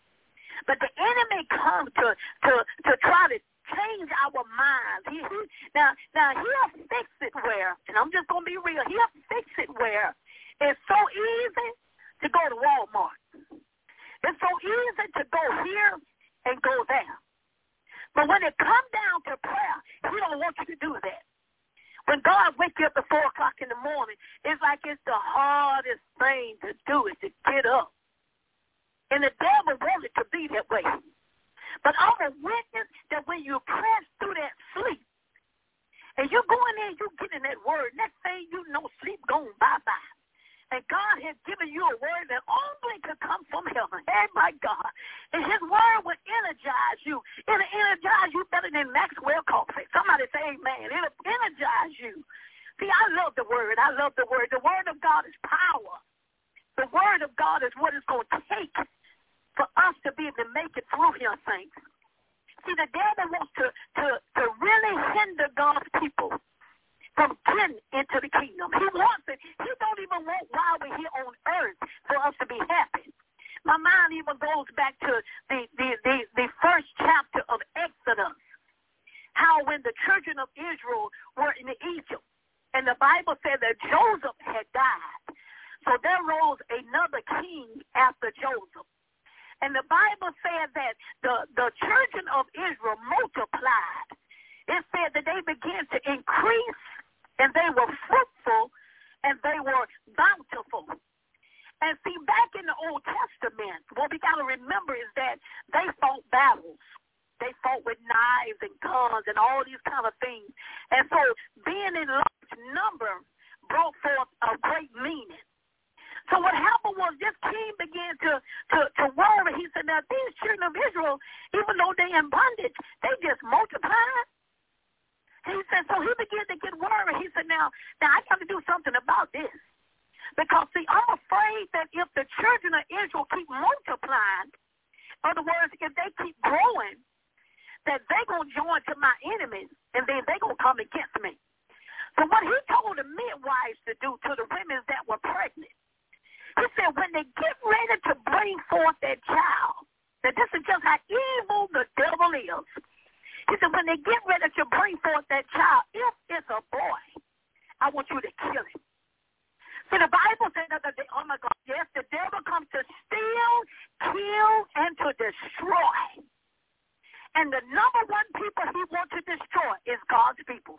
But the enemy comes to, to, to try to change our minds. He, he, now, now he'll fix it where, and I'm just going to be real, he'll fix it where it's so easy to go to Walmart. It's so easy to go here and go there. But when it comes down to prayer, he don't want you to do that. When God wakes you up at four o'clock in the morning, it's like it's the hardest thing to do is to get up. And the devil wants it to be that way. But I'm a witness that when you press through that sleep, and you go in there and you get in that word, next thing you know, sleep going bye-bye. And God has given you a word that only could come from heaven. Hey, my God. And his word will energize you. It'll energize you better than Maxwell coffee. Somebody say amen. It'll energize you. See, I love the word. I love the word. The word of God is power. The word of God is what it's going to take for us to be able to make it through here, saints. See, the devil wants to, to, to really hinder God's people from getting into the kingdom. He wants it. He don't even want while we're here on earth for us to be happy. My mind even goes back to the, the, the, the first chapter of Exodus, how when the children of Israel were in Egypt, and the Bible said that Joseph had died. So there rose another king after Joseph. And the Bible said that the, the children of Israel multiplied. It said that they began to increase, and they were fruitful, and they were bountiful. And see, back in the Old Testament, what we got to remember is that they fought battles. They fought with knives and guns and all these kind of things. And so being in large number brought forth a great meaning. So what happened was this king began to, to, to worry. He said, said, now these children of Israel, even though they're in bondage, they just multiplied. He said, so he began to get worried. He said, now, now I got to do something about this. Because, see, I'm afraid that if the children of Israel keep multiplying, in other words, if they keep growing, that they're going to join to my enemies, and then they're going to come against me. So what he told the midwives to do to the women that were pregnant, he said when they get ready to bring forth that child, that this is just how evil the devil is. He said when they get ready to bring forth that child, if it's a boy, I want you to kill him. See, the Bible says that, the, oh, my God, yes, the devil comes to steal, kill, and to destroy. And the number one people he wants to destroy is God's people.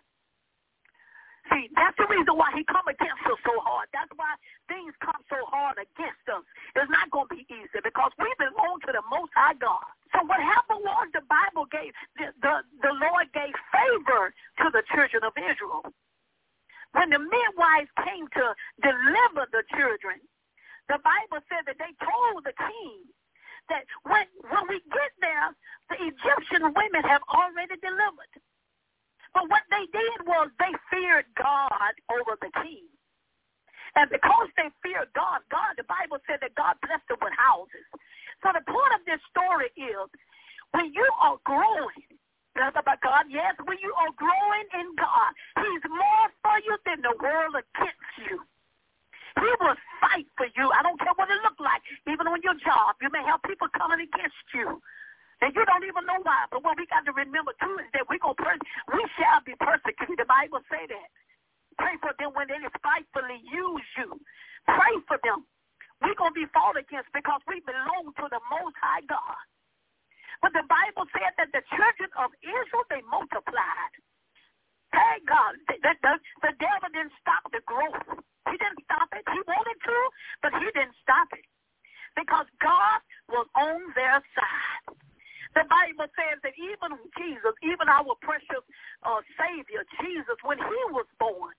See, that's the reason why he come against us so hard. That's why things come so hard against us. It's not going to be easy because we belong to the Most High God. So what happened was the Bible gave, the, the, the Lord gave favor to the children of Israel. When the midwives came to deliver the children, the Bible said that they told the king that when, when we get there, the Egyptian women have already delivered. But what they did was they feared God over the king. And because they feared God, God, the Bible said that God blessed them with houses. So the point of this story is when you are growing, about God, yes, when you are growing in God, he's more for you than the world against you. He will fight for you. I don't care what it looks like. Even on your job, you may have people coming against you. And you don't even know why. But what we got to remember, too, is that we, gonna pers- we shall be persecuted. The Bible say that. Pray for them when they despitefully use you. Pray for them. We're going to be fought against because we belong to the Most High God. But the Bible said that the children of Israel, they multiplied. Thank God. The, the, the devil didn't stop the growth. He didn't stop it. He wanted to, but he didn't stop it. Because God was on their side. The Bible says that even Jesus, even our precious uh, Savior, Jesus, when he was born,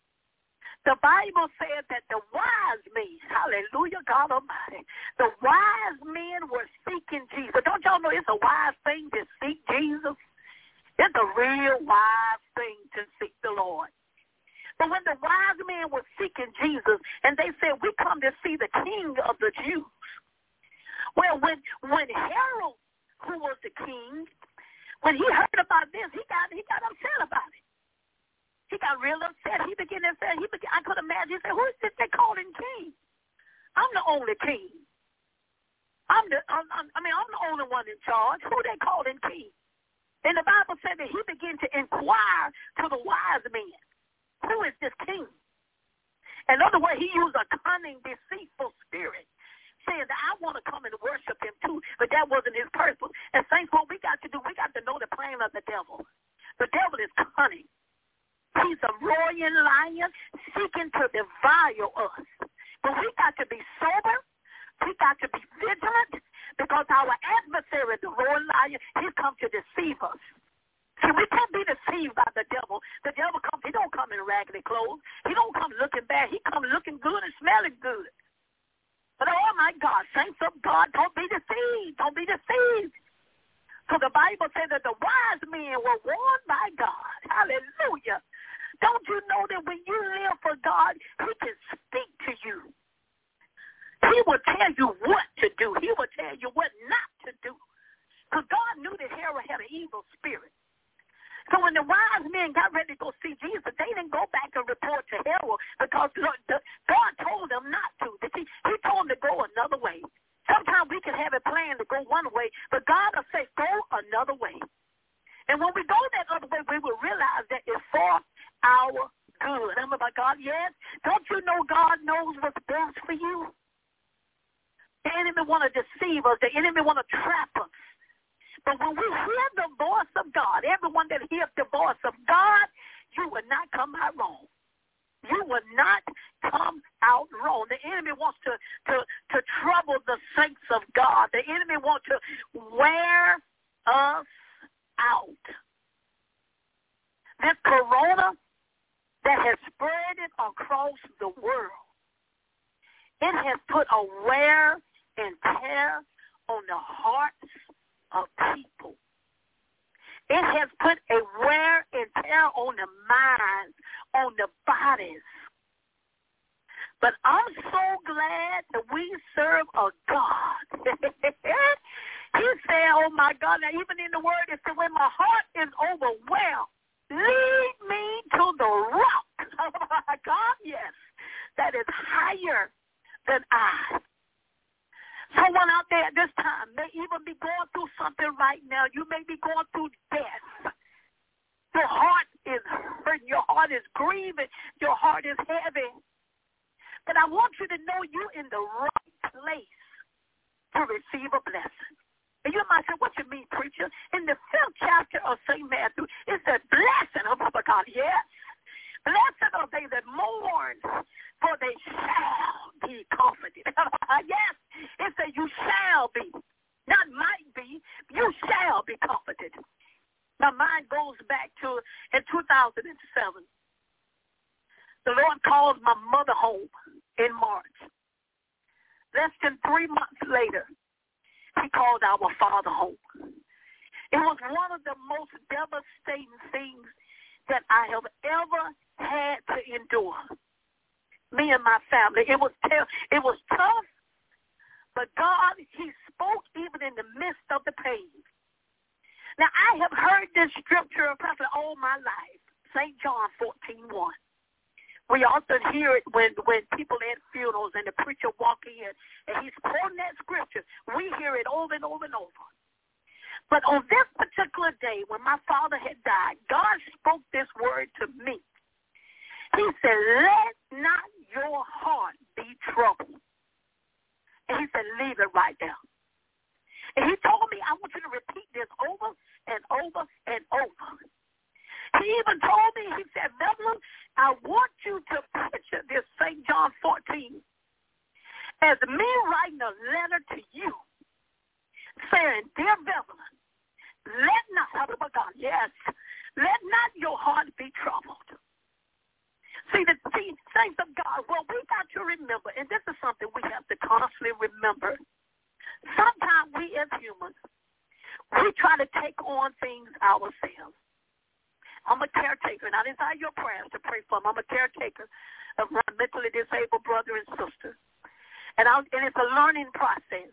the Bible said that the wise men, hallelujah, God Almighty, the wise men were seeking Jesus. Don't y'all know it's a wise thing to seek Jesus? It's a real wise thing to seek the Lord. But when the wise men were seeking Jesus, and they said, we come to see the King of the Jews. Well, when when Herod, who was the king, when he heard about this, he got he got upset about it. He got real upset. He began to say, he began, I could imagine, he said, who is this they calling king? I'm the only king. I'm the, I'm, I'm, I mean, I'm the only one in charge. Who they calling king? And the Bible said that he began to inquire to the wise men, who is this king? In other words, he used a cunning, deceitful spirit, saying that I want to come and worship him too, but that wasn't his purpose. And saints, what we got to do, we got to know the plan of the devil. The devil is cunning. He's a roaring lion seeking to devour us. But we got to be sober. We got to be vigilant because our adversary, the roaring lion, he comes to deceive us. See, we can't be deceived by the devil. The devil comes, he don't come in raggedy clothes. He don't come looking bad. He comes looking good and smelling good. But oh my God, saints of God, don't be deceived. Don't be deceived. So the Bible says that the wise men were warned by God. Hallelujah. Don't you know that when you live for God, he can speak to you. He will tell you what to do. He will tell you what not to do. Because God knew that Herod had an evil spirit. So when the wise men got ready to go see Jesus, they didn't go back and report to Herod because God told them not to. He, he told them to go another way. Sometimes we can have a plan to go one way, but God will say, go another way. And when we go that other way, we will realize that it's for our good. I'm about God, yes. Don't you know God knows what's best for you? The enemy want to deceive us. The enemy want to trap us. But when we hear the voice of God, everyone that hears the voice of God, you will not come out wrong. You will not come out wrong. The enemy wants to, to, to trouble the saints of God. The enemy wants to wear us out. This corona that has spread it across the world, it has put a wear and tear on the hearts of people. It has put a wear and tear on the minds, on the bodies. But I'm so glad that we serve a God. He said, oh, my God, now even in the word, it said, when my heart is overwhelmed, lead me to the rock. Oh, my God, yes, that is higher than I. Someone out there at this time may even be going through something right now. You may be going through death. Your heart is hurting. Your heart is grieving. Your heart is heavy. But I want you to know you're in the right place to receive a blessing. And you might say, what you mean, preacher? In the fifth chapter of Saint Matthew, it says, blessed of God, yes. Blessed are they that mourn, for they shall be comforted. Yes, it says you shall be, not might be, you shall be comforted. My mind goes back to in two thousand seven. The Lord called my mother home in March. Less than three months later, he called our father home. It was one of the most devastating things that I have ever had to endure. Me and my family. It was ter- it was tough, but God, he spoke even in the midst of the pain. Now, I have heard this scripture probably all my life, Saint John fourteen one. We often hear it when, when people at funerals and the preacher walk in and he's quoting that scripture. We hear it over and over and over. But on this particular day when my father had died, God spoke this word to me. He said, let not your heart be troubled. And he said, leave it right there. And he told me, I want you to repeat this over and over and over. He even told me, he said, Beverly, I want you to picture this Saint John fourteen as me writing a letter to you saying, dear Beverly, let not, God, yes, let not your heart be troubled. See, the see, saints of God, well, we got to remember, and this is something we have to constantly remember. Sometimes we as humans, we try to take on things ourselves. I'm a caretaker, and I desire your prayers to pray for them. I'm a caretaker of my mentally disabled brother and sister. And, I, and it's a learning process.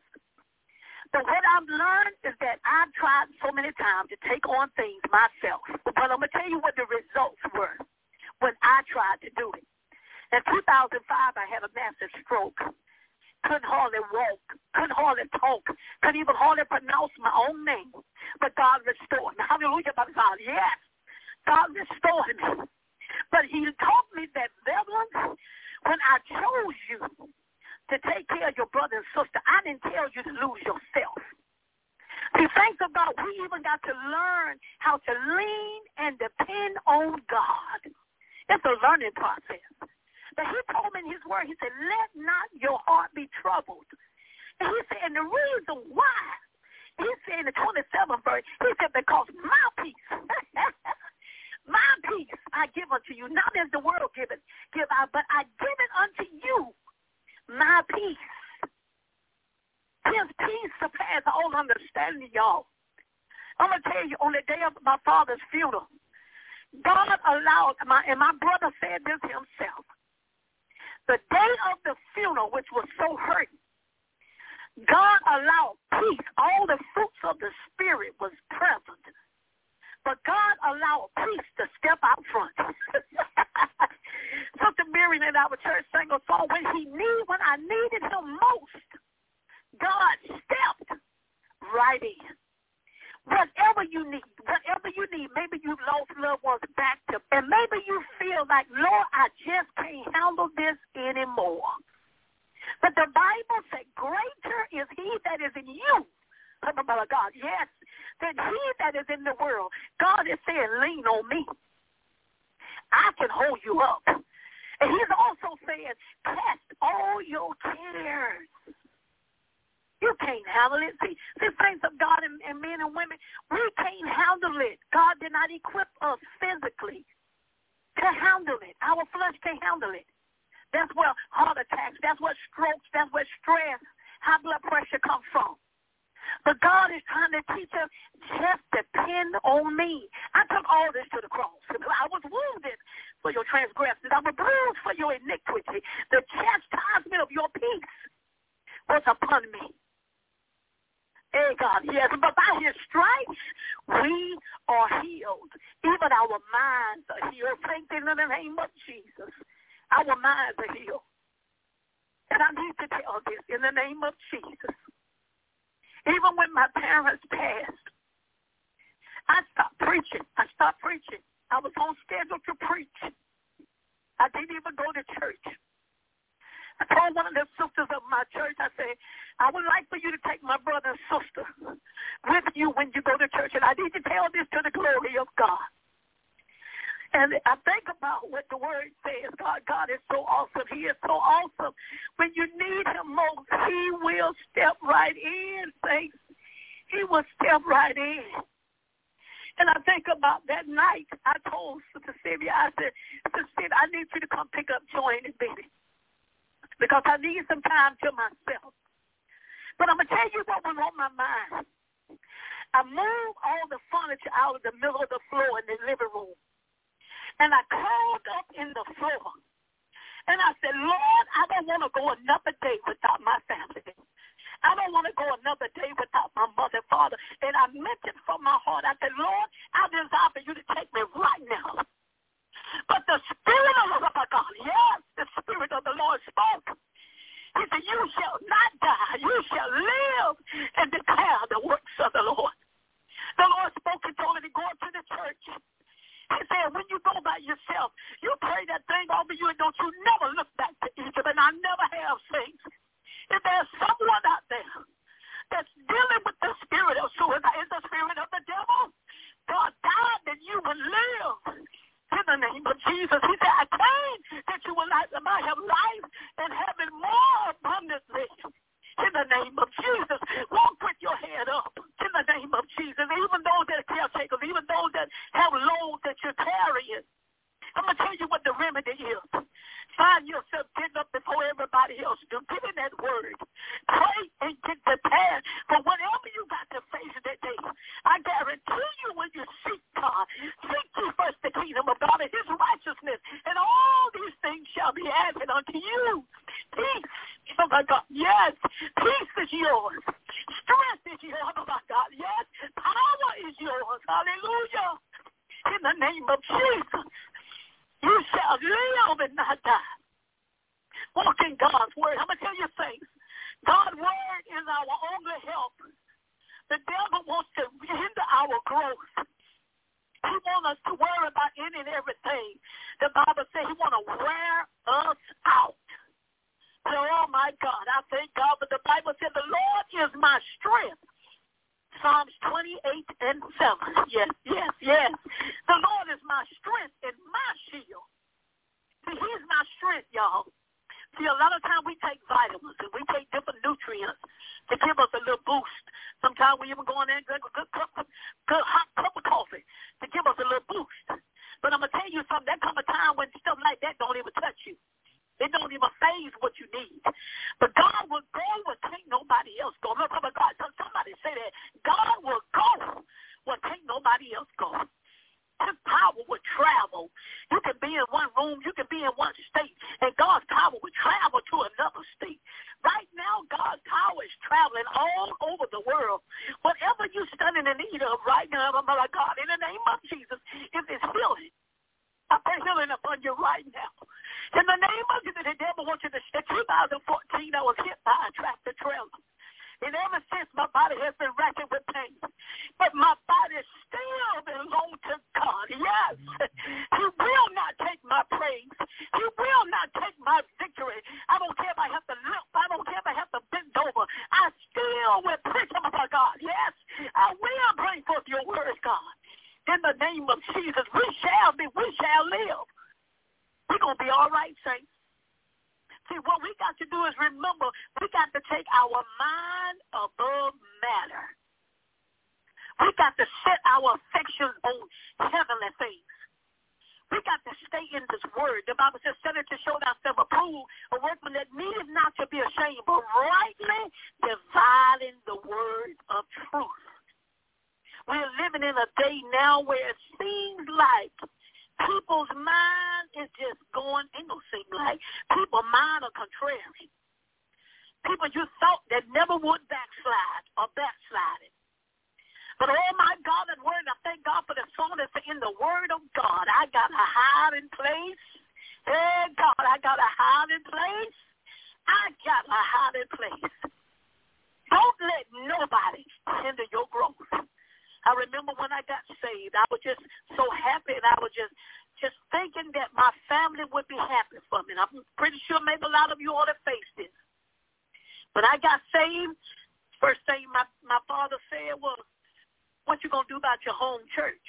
But what I've learned is that I've tried so many times to take on things myself. But I'm going to tell you what the results were when I tried to do it. In two thousand five, I had a massive stroke. Couldn't hardly walk, couldn't hardly talk, couldn't even hardly pronounce my own name. But God restored me. Hallelujah, my God. Yes, God restored me. But he told me that, Beverly, when I chose you to take care of your brother and sister, I didn't tell you to lose yourself. See, thanks to God, we even got to learn how to lean and depend on God. It's a learning process. But he told me in his word, he said, let not your heart be troubled. And he said, and the reason why, he said in the twenty-seventh verse, he said, because my peace, my peace I give unto you, not as the world give it, give out, but I give it unto you, my peace. His peace surpasses all understanding, y'all. I'm going to tell you, on the day of my father's funeral, God allowed, my, and my brother said this himself, the day of the funeral, which was so hurting, God allowed peace. All the fruits of the Spirit was present. But God allowed peace to step out front. Sister Miriam in our church sang a song, when he need, when I needed him most, God stepped right in. Whatever you need, whatever you need, maybe you've lost loved ones back to, and maybe you feel like, Lord, I just can't handle this anymore. But the Bible said, greater is he that is in you, God, yes, than he that is in the world. God is saying, lean on me. I can hold you up. And he's also saying, cast all your cares. You can't handle it. See, the saints of God and, and men and women, we can't handle it. God did not equip us physically to handle it. Our flesh can't handle it. That's where heart attacks, that's where strokes, that's where stress, high blood pressure comes from. But God is trying to teach us, just depend on me. I took all this to the cross. I was wounded for your transgressions. I was bruised for your iniquity. The chastisement of your peace was upon me. Hey, God, yes, but by his stripes, we are healed. Even our minds are healed. Thank you in the name of Jesus. Our minds are healed. And I need to tell this in the name of Jesus. Even when my parents passed, I stopped preaching. I stopped preaching. I was on schedule to preach. I didn't even go to church. I told one of the sisters of my church, I said, I would like for you to take my brother and sister with you when you go to church. And I need to tell this to the glory of God. And I think about what the word says. God, God is so awesome. He is so awesome. When you need him most, he will step right in, saints. He will step right in. And I think about that night, I told Sister Sylvia, I said, Sister Sylvia, I need you to come pick up Joy and Betty, because I need some time to myself. But I'm going to tell you what was on my mind. I moved all the furniture out of the middle of the floor in the living room. And I crawled up in the floor. And I said, Lord, I don't want to go another day without my family. I don't want to go another day without my mother and father. And I meant it from my heart. I said, Lord, I desire for you to take me right now. But the Spirit of the God, yes, the Spirit of the Lord spoke. He said, you shall not die. You shall live and declare the works of the Lord. The Lord spoke and told me to go up to the church. He said, when you go by yourself, you pray that thing over you and don't you never look back to Egypt. And I never have things. If there's someone out there that's dealing with the spirit of suicide, is the spirit of the devil, God died that you would live. In the name of Jesus, he said, I came that you would like, might have life and have it more abundantly. In the name of Jesus, walk with your head up. In the name of Jesus, even those that are caretakers, even those that have loads that you're carrying, I'm going to tell you what the remedy is. Find yourself getting up before everybody else. Do give in that word. Pray and get prepared for whatever you got to face that day. I guarantee you when you seek God, seek ye first the kingdom of God and his righteousness, and all these things shall be added unto you. Peace, oh my God, yes, peace is yours. Strength is yours, oh my God, yes. Power is yours, hallelujah. In the name of Jesus. You shall live and not die. Walk in God's word. I'm going to tell you things. God's word is our only help. The devil wants to hinder our growth. He wants us to worry about any and everything. The Bible says he wants to wear us out. So, oh, my God, I thank God. But the Bible said the Lord is my strength. Psalms twenty-eight and seven. Yes, yes, yes. The Lord is my strength and my shield. See, he's my strength, y'all. See, a lot of times we take vitamins and we take different nutrients to give us a little boost. Sometimes we even go in there and drink a good, cup, good hot cup of coffee to give us a little boost. But I'm going to tell you something. There comes a time when stuff like that don't even touch you. It don't even phase what you need. But God will go where can't nobody else go. Look, God, somebody say that. God will go where can't nobody else go. His power will travel. You can be in one room, you can be in one state, and God's power will travel to another state. Right now, God's power is traveling all over the world. Whatever you're standing in need of right now, oh my God, in the name of Jesus, if it's healing, I pray healing upon you right now. In the name of Jesus, the devil wants you to stay. twenty fourteen, I was hit by a tractor trailer. And ever since, my body has been racking with pain. But my body still belongs to God. Yes. He will not take my praise. He will not take my victory. I don't care if I have to limp. I don't care if I have to bend over. I still will preach about God. Yes. I will bring forth your word, God. In the name of Jesus, we shall be, we shall live. We're going to be all right, saints. See, what we got to do is remember, we got to take our mind above matter. We got to set our affections on heavenly things. We got to stay in this word. The Bible says, study to show thyself approved, a workman that needeth not to be ashamed, but rightly dividing the word of truth. We're living in a day now where it seems like people's mind is just going, ain't no seem like, people's mind are contrary. People you thought that never would backslide or backsliding. But oh my God, that word, I thank God for the song that's in the word of God. I got a hiding place. Hey God, I got a hiding place. I got a hiding place. Don't let nobody hinder your growth. I remember when I got saved, I was just so happy, and I was just, just thinking that my family would be happy for me. And I'm pretty sure maybe a lot of you ought to face this. When I got saved, first thing my, my father said was, what you going to do about your home church?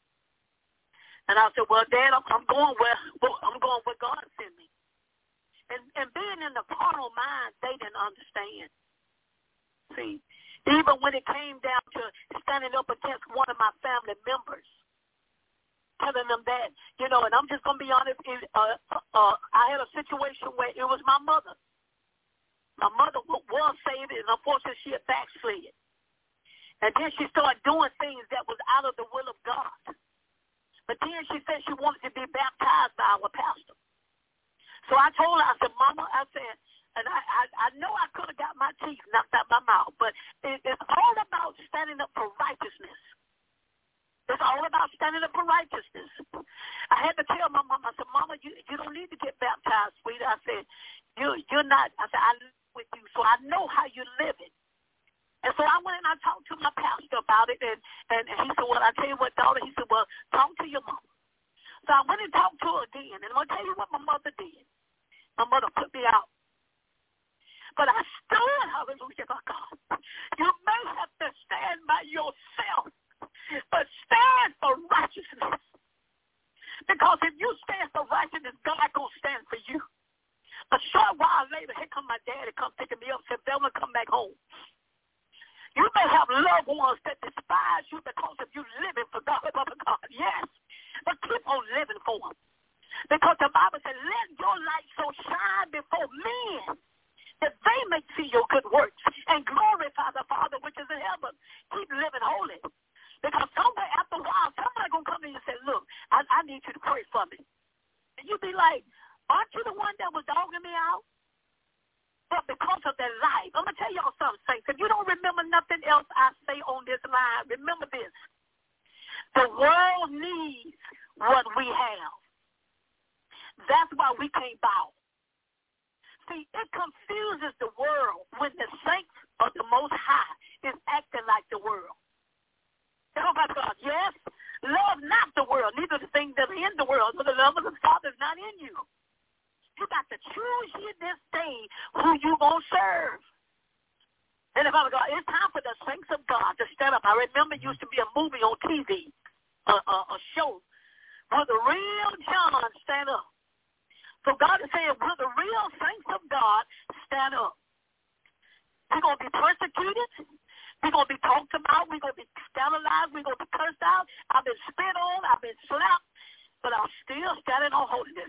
And I said, well, Dad, I'm, I'm going where I'm going where God sent me. And, and being in the carnal mind, they didn't understand. See, even when it came down to standing up against one of my family members, telling them that, you know, and I'm just going to be honest, it, uh, uh, I had a situation where it was my mother. My mother was saved, and unfortunately she had backslid. And then she started doing things that was out of the will of God. But then she said she wanted to be baptized by our pastor. So I told her, I said, Mama, I said, and I, I, I know I could have got my teeth knocked out my mouth, but it, it's all about standing up for righteousness. It's all about standing up for righteousness. I had to tell my mama, I said, Mama, you, you don't need to get baptized, sweetie. I said, you, you're not, I said, I live with you, so I know how you're living. And so I went and I talked to my pastor about it, and, and, and he said, well, I tell you what, daughter, he said, well, talk to your mama. So I went and talked to her again, and I'm going to tell you what my mother did. My mother put me out. But I stood, hallelujah, my God. You may have to stand by yourself, but stand for righteousness. Because if you stand for righteousness, God going to stand for you. A short while later, here come my daddy, come picking me up, said, Velma, come back home. You may have loved ones that despise you because of you living for God, Father God, yes. But keep on living for them. Because the Bible said, let your light so shine before men that they may see your good works and glorify the Father which is in heaven. Keep living holy. Because somewhere after a while, somebody going to come to you and say, look, I, I need you to pray for me. And you be like, aren't you the one that was dogging me out? But because of their life, I'm going to tell y'all something, saints. If you don't remember nothing else I say on this line, remember this. The world needs what we have. That's why we can't bow. See, it confuses the world when the saints of the Most High is acting like the world. Oh, my God, yes, love not the world, neither the things that are in the world, but the love of the Father is not in you. You got to choose here this day who you going to serve. And Father God, it's time for the saints of God to stand up. I remember it used to be a movie on T V, a, a, a show, where the real John stand up. So God is saying, will the real saints of God stand up? We're going to be persecuted. We're going to be talked about. We're going to be scandalized. We're going to be cursed out. I've been spit on. I've been slapped. But I'm still standing on holiness.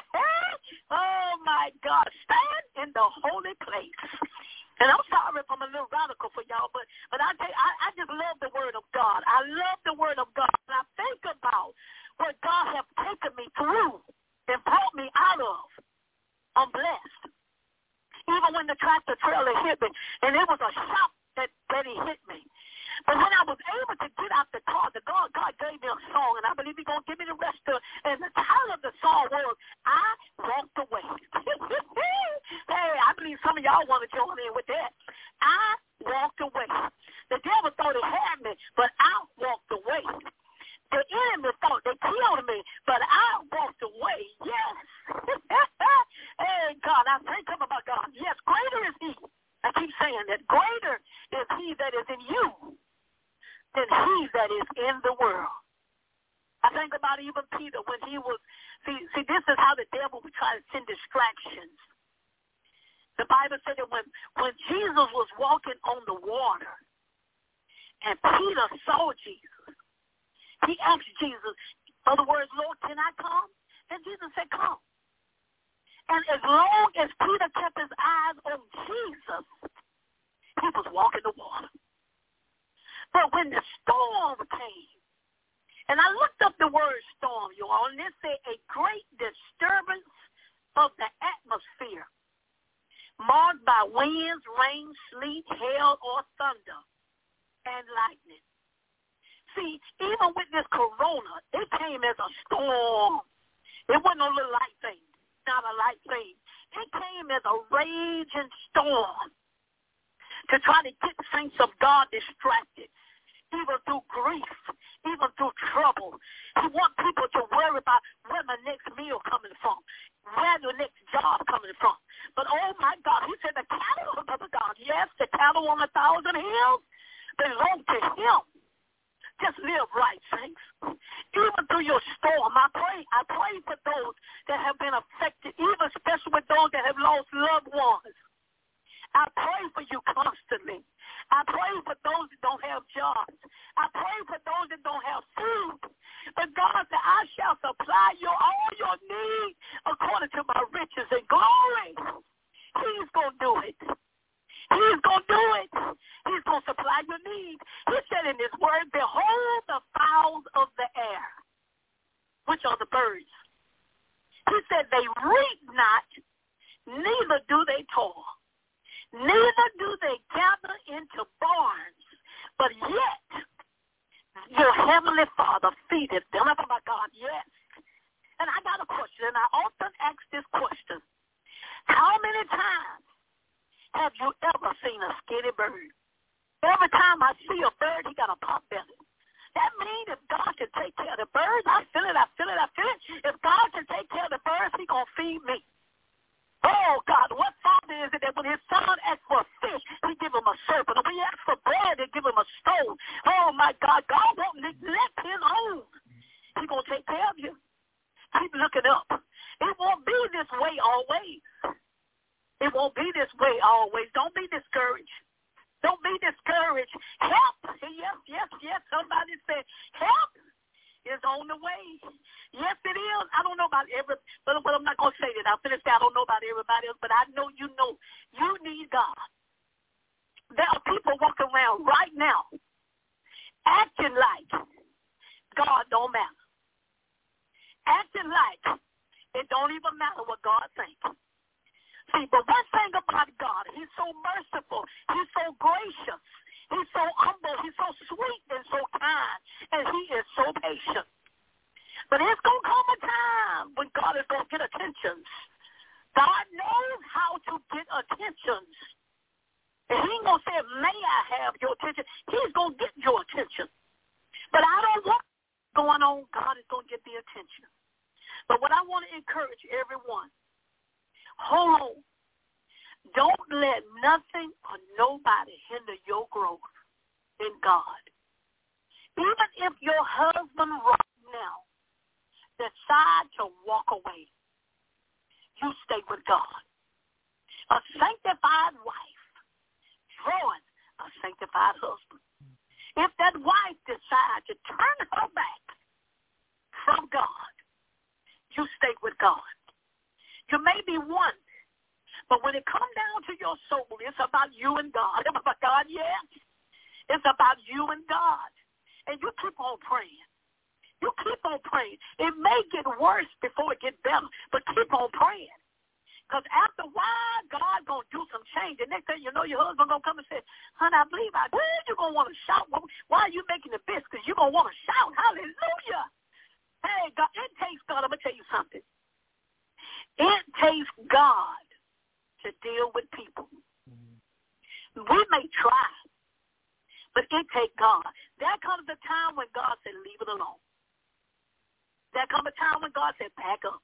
Oh, my God. Stand in the holy place. And I'm sorry if I'm a little radical for y'all, but, but I, tell you, I, I just love the word of God. I love the word of God. And I think about what God has taken me through and brought me out of. I'm blessed. Even when the tractor trailer hit me, and it was a shock that, that he hit me. But when I was able to get out the car, the God, God gave me a song, and I believe he's going to give me the rest of it. And the title of the song was, I Walked Away. Hey, I believe some of y'all want to join in with that. I walked away. The devil thought he had me, but I walked away. The enemy thought they killed me, but I walked away. Yes. Hey, God, I thank him about God. Yes, greater is he. I keep saying that. Greater is he that is in you than he that is in the world. I think about even Peter when he was, see, see, this is how the devil would try to send distractions. The Bible said that when, when Jesus was walking on the water and Peter saw Jesus, he asked Jesus, in other words, Lord, can I come? And Jesus said, come. And as long as Peter kept his eyes on Jesus, he was walking the water. But when the storm came, and I looked up the word storm, you all, and it said a great disturbance of the atmosphere, marked by winds, rain, sleet, hail, or thunder, and lightning. See, even with this corona, it came as a storm. It wasn't a little light thing, not a light thing. It came as a raging storm to try to get saints of God distracted, even through grief, even through trouble. He wants people to worry about where my next meal coming from, where the next job coming from. But, oh, my God, he said the cattle of the God. Yes, the cattle on a thousand hills belong to him. Just live right, saints. Even through your storm, I pray, I pray for those that have been affected, even especially with those that have lost loved ones. I pray for you constantly. I pray for those that don't have jobs. I pray for those that don't have food. But God said, I shall supply your all your needs according to my riches and glory. He's going to do it. He's going to do it. He's going to supply your needs. He said in his word, behold the fowls of the air, which are the birds. He said they reap not, neither do they toil, neither do they gather into barns, but yet your heavenly Father feedeth them. Oh, my God, yes. And I got a question, and I often ask this question. How many times have you ever seen a skinny bird? Every time I see a bird, he got a pop belly. That means if God can take care of the birds, I feel it, I feel it, I feel it. If God can take care of the birds, he's going to feed me. Oh, God, what father is it that when his son asks for a fish, he give him a serpent? When he asks for bread, they give him a stone. Oh, my God, God won't neglect his own. He's going to take care of you. Keep looking up. It won't be this way always. It won't be this way always. Don't be discouraged. Don't be discouraged. Help. Yes, yes, yes. Somebody said help is on the way. Yes, it is. I don't know about every, but, but I'm not going to say that. I'm going to say I don't know about everybody else, but I know you know you need God. There are people walking around right now acting like God don't matter. Acting like it don't even matter what God thinks. See, but one thing about God, he's so merciful, he's so gracious, he's so humble, he's so sweet and so kind, and he is so patient. But it's going to come a time when God is going to get attention. God knows how to get attention. And he ain't going to say, may I have your attention? He's going to get your attention. But I don't want what's going on. God is going to get the attention. But what I want to encourage everyone, hold on. Don't let nothing or nobody hinder your growth in God. Even if your husband right now decides to walk away, you stay with God. A sanctified wife drawing a sanctified husband. If that wife decides to turn her back from God, you stay with God. You may be one, but when it comes down to your soul, it's about you and God. It's about God, yes. It's about you and God. And you keep on praying. You keep on praying. It may get worse before it gets better, but keep on praying. Because after a while, God going to do some change. The next thing you know, your husband going to come and say, honey, I believe I did. You're going to want to shout. Why are you making the biscuits? You're going to want to shout. Hallelujah. Hey, God, it takes God. I'm going to tell you something. It takes God to deal with people. We may try, but it takes God. There comes a time when God said, leave it alone. There comes a time when God said, back up.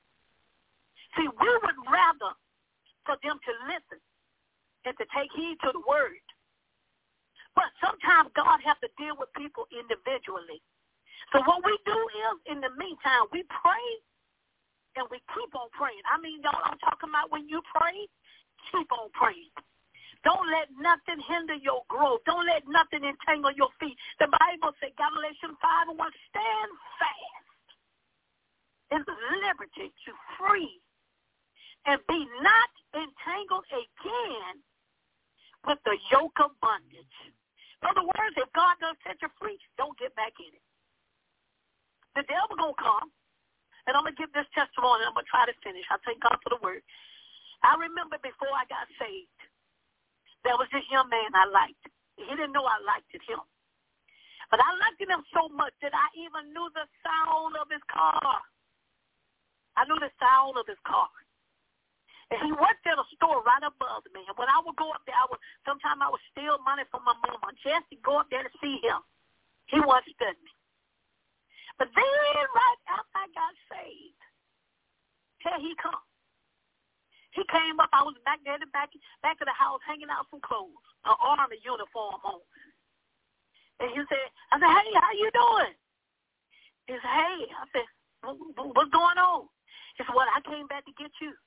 See, we would rather for them to listen and to take heed to the word. But sometimes God has to deal with people individually. So what we do is, in the meantime, we pray and we keep on praying. I mean, y'all, I'm talking about when you pray, keep on praying. Don't let nothing hinder your growth. Don't let nothing entangle your feet. The Bible says, Galatians five and one, stand fast in the liberty to free and be not entangled again with the yoke of bondage. In other words, if God does set you free, don't get back in it. The devil going to come. And I'm going to give this testimony. I'm going to try to finish. I thank God for the word. I remember before I got saved, there was this young man I liked. He didn't know I liked him. But I liked him so much that I even knew the sound of his car. I knew the sound of his car. And he worked at a store right above me. And when I would go up there, I would sometimes I would steal money from my mama just to go up there to see him. He wasn't studying me. But then right after I got saved, here he come. He came up. I was back there in the back, back of the house hanging out some clothes, an army uniform on. And he said, I said, hey, how you doing? He said, hey. I said, what's going on? He said, well, I came back to get you.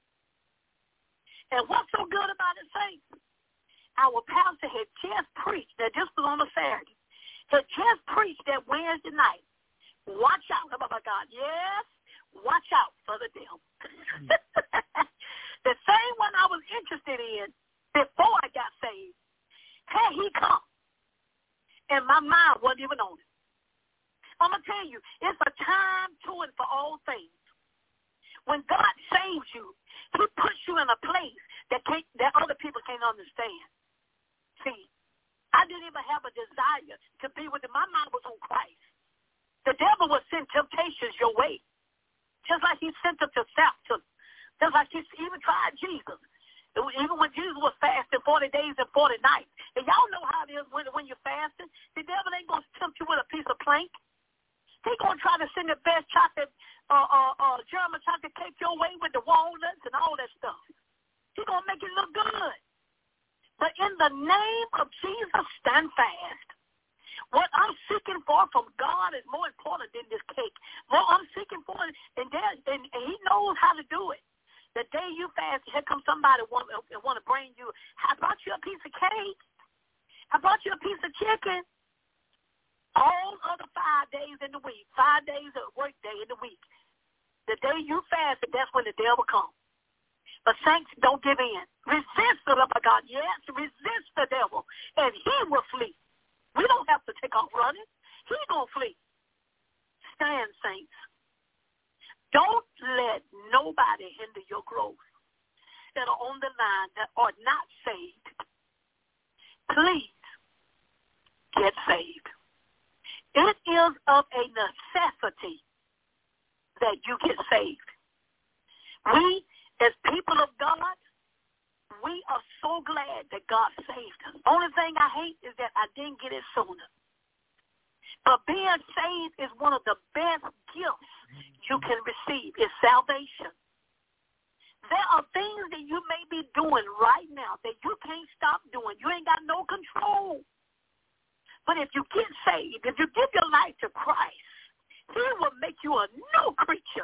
And what's so good about it, saints? Our pastor had just preached, that this was on a Saturday, had just preached that Wednesday night. Watch out, oh my God, yes, watch out for the devil. The same one I was interested in before I got saved, here he come. And my mind wasn't even on it. I'm going to tell you, it's a time to and for all things. When God saves you, he puts you in a place that can't, that other people can't understand. See, I didn't even have a desire to be with him. My mind was on Christ. The devil will send temptations your way, just like he sent them to Samson, just like he even tried Jesus. Even when Jesus was fasting forty days and forty nights. And y'all know how it is when, when you're fasting. The devil ain't going to tempt you with a piece of plank. He's going to try to send the best chocolate, uh, uh, uh, German chocolate cake your way with the walnuts and all that stuff. He's going to make it look good. But in the name of Jesus, stand fast. What I'm seeking for from God is more important than this cake. What I'm seeking for, and, there, and, and he knows how to do it. The day you fast, here comes somebody want, want to bring you, I brought you a piece of cake. I brought you a piece of chicken. All other five days in the week, five days of work day in the week. The day you fast, that's when the devil comes. But saints, don't give in. Resist the love of God. Yes, resist the devil, and he will flee. We don't have to take off running. He's going to flee. Stand, saints. Don't let nobody hinder your growth that are on the line that are not saved. Please get saved. It is of a necessity that you get saved. We, as people of God, we are so glad that God saved us. Only thing I hate is that I didn't get it sooner. But being saved is one of the best gifts you can receive, is salvation. There are things that you may be doing right now that you can't stop doing. You ain't got no control. But if you get saved, if you give your life to Christ, he will make you a new creature.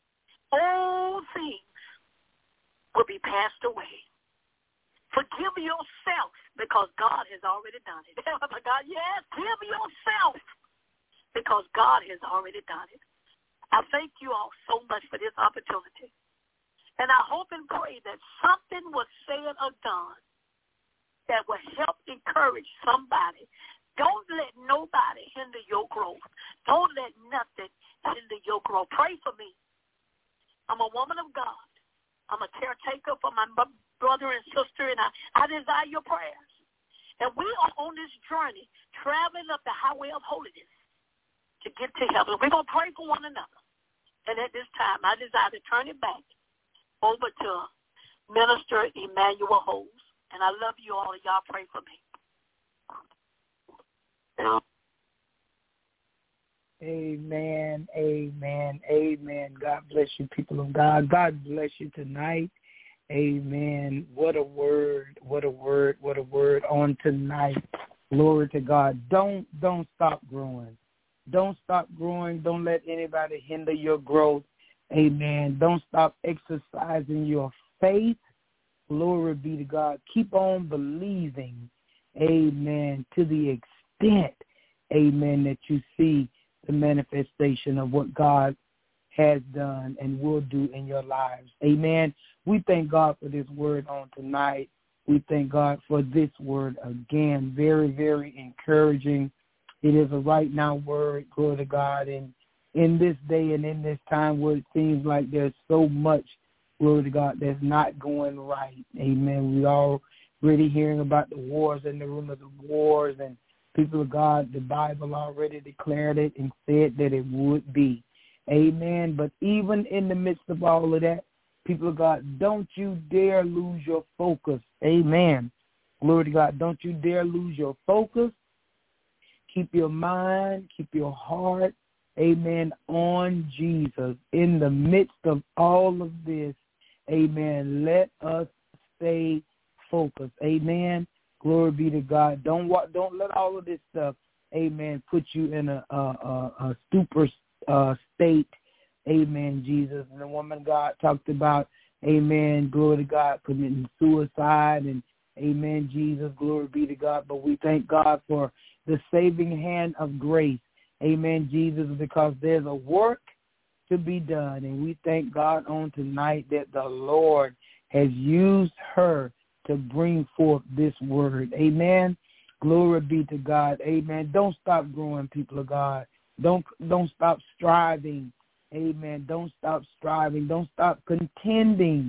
All things will be passed away. Forgive yourself because God has already done it. God, yes, give yourself because God has already done it. I thank you all so much for this opportunity. And I hope and pray that something was said or done that will help encourage somebody. Don't let nobody hinder your growth. Don't let nothing hinder your growth. Pray for me. I'm a woman of God. I'm a caretaker for my brother and sister, and I, I desire your prayers. And we are on this journey, traveling up the highway of holiness to get to heaven. We're going to pray for one another. And at this time, I desire to turn it back over to Minister Emmanuel Holmes. And I love you all, and y'all pray for me. Amen, amen, amen. God bless you, people of God. God bless you tonight. Amen. What a word, what a word, what a word on tonight. Glory to God. Don't don't stop growing. Don't stop growing. Don't let anybody hinder your growth. Amen. Don't stop exercising your faith. Glory be to God. Keep on believing. Amen. To the extent, amen, that you see the manifestation of what God has done and will do in your lives. Amen. We thank God for this word on tonight. we thank God for this word again. Very, very encouraging. It is a right now word, glory to God. And in this day and in this time where it seems like there's so much, glory to God, that's not going right. Amen. We all already hearing about the wars and the rumors of wars, and people of God, the Bible already declared it and said that it would be. Amen. But even in the midst of all of that, people of God, don't you dare lose your focus. Amen. Glory to God. Don't you dare lose your focus. Keep your mind, keep your heart, amen, on Jesus. In the midst of all of this, amen, let us stay focused. Amen. Glory be to God. Don't don't let all of this stuff, amen, put you in a, a, a, a stupor uh, state. Amen, Jesus. And the woman God talked about, amen, glory to God, committing suicide, and amen, Jesus, glory be to God. But we thank God for the saving hand of grace. Amen, Jesus, because there's a work to be done. And we thank God on tonight that the Lord has used her to bring forth this word. Amen. Glory be to God. Amen. Don't stop growing, people of God. Don't don't stop striving. Amen. Don't stop striving. Don't stop contending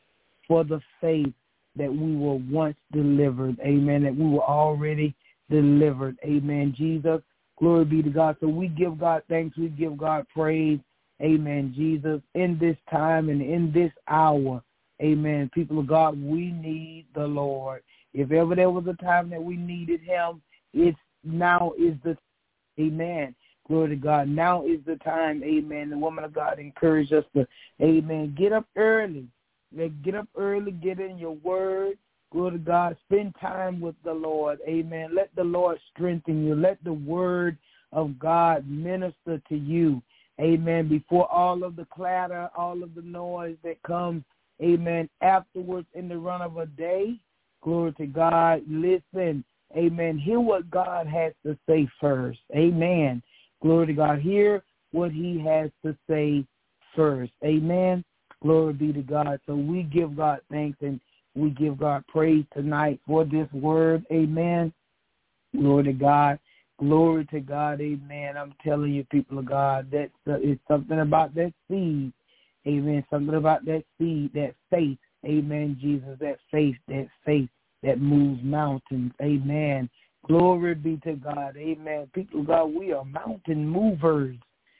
for the faith that we were once delivered. Amen. That we were already delivered. Amen. Jesus. Glory be to God. So we give God thanks. We give God praise. Amen. Jesus. In this time and in this hour, amen, people of God, we need the Lord. If ever there was a time that we needed him, it's now is the, amen. Glory to God. Now is the time, amen. The woman of God encouraged us to, amen, get up early. Get up early, get in your word. Glory to God. Spend time with the Lord, amen. Let the Lord strengthen you. Let the word of God minister to you, amen, before all of the clatter, all of the noise that comes, amen, afterwards in the run of a day. Glory to God. Listen, amen. Hear what God has to say first, amen. Glory to God. Hear what he has to say first. Amen. Glory be to God. So we give God thanks and we give God praise tonight for this word. Amen. Glory to God. Glory to God. Amen. I'm telling you, people of God, that uh, it's something about that seed. Amen. Something about that seed, that faith. Amen, Jesus, that faith, that faith that moves mountains. Amen. Glory be to God. Amen. People of God, we are mountain movers.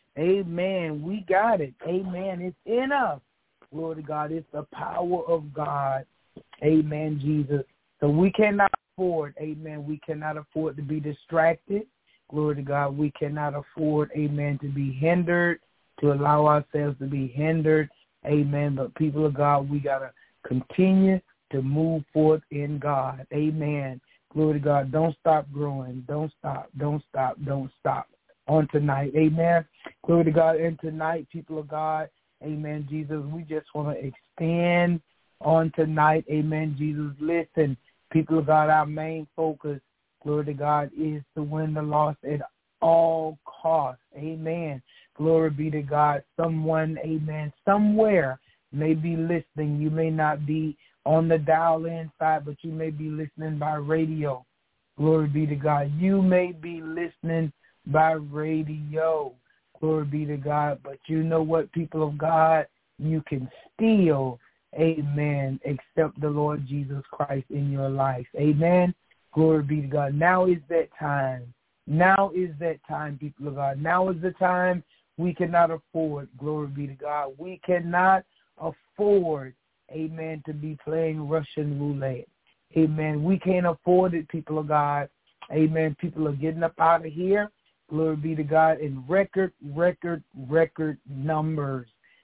Amen. We got it. Amen. It's in us. Glory to God. It's the power of God. Amen, Jesus. So we cannot afford, amen, we cannot afford to be distracted. Glory to God. We cannot afford, amen, to be hindered, to allow ourselves to be hindered. Amen. But people of God, we got to continue to move forth in God. Amen. Glory to God. Don't stop growing. Don't stop. Don't stop. Don't stop on tonight. Amen. Glory to God. And tonight, people of God, amen, Jesus, we just want to extend on tonight. Amen, Jesus. Listen, people of God, our main focus, glory to God, is to win the lost at all costs. Amen. Glory be to God. Someone, amen, somewhere may be listening. You may not be on the dial-in side, but you may be listening by radio. Glory be to God. You may be listening by radio. Glory be to God. But you know what, people of God? You can still, amen, accept the Lord Jesus Christ in your life. Amen. Glory be to God. Now is that time. Now is that time, people of God. Now is the time we cannot afford. Glory be to God. We cannot afford, amen, to be playing Russian roulette. Amen. We can't afford it, people of God. Amen. People are getting up out of here. Glory be to God in record, record, record numbers.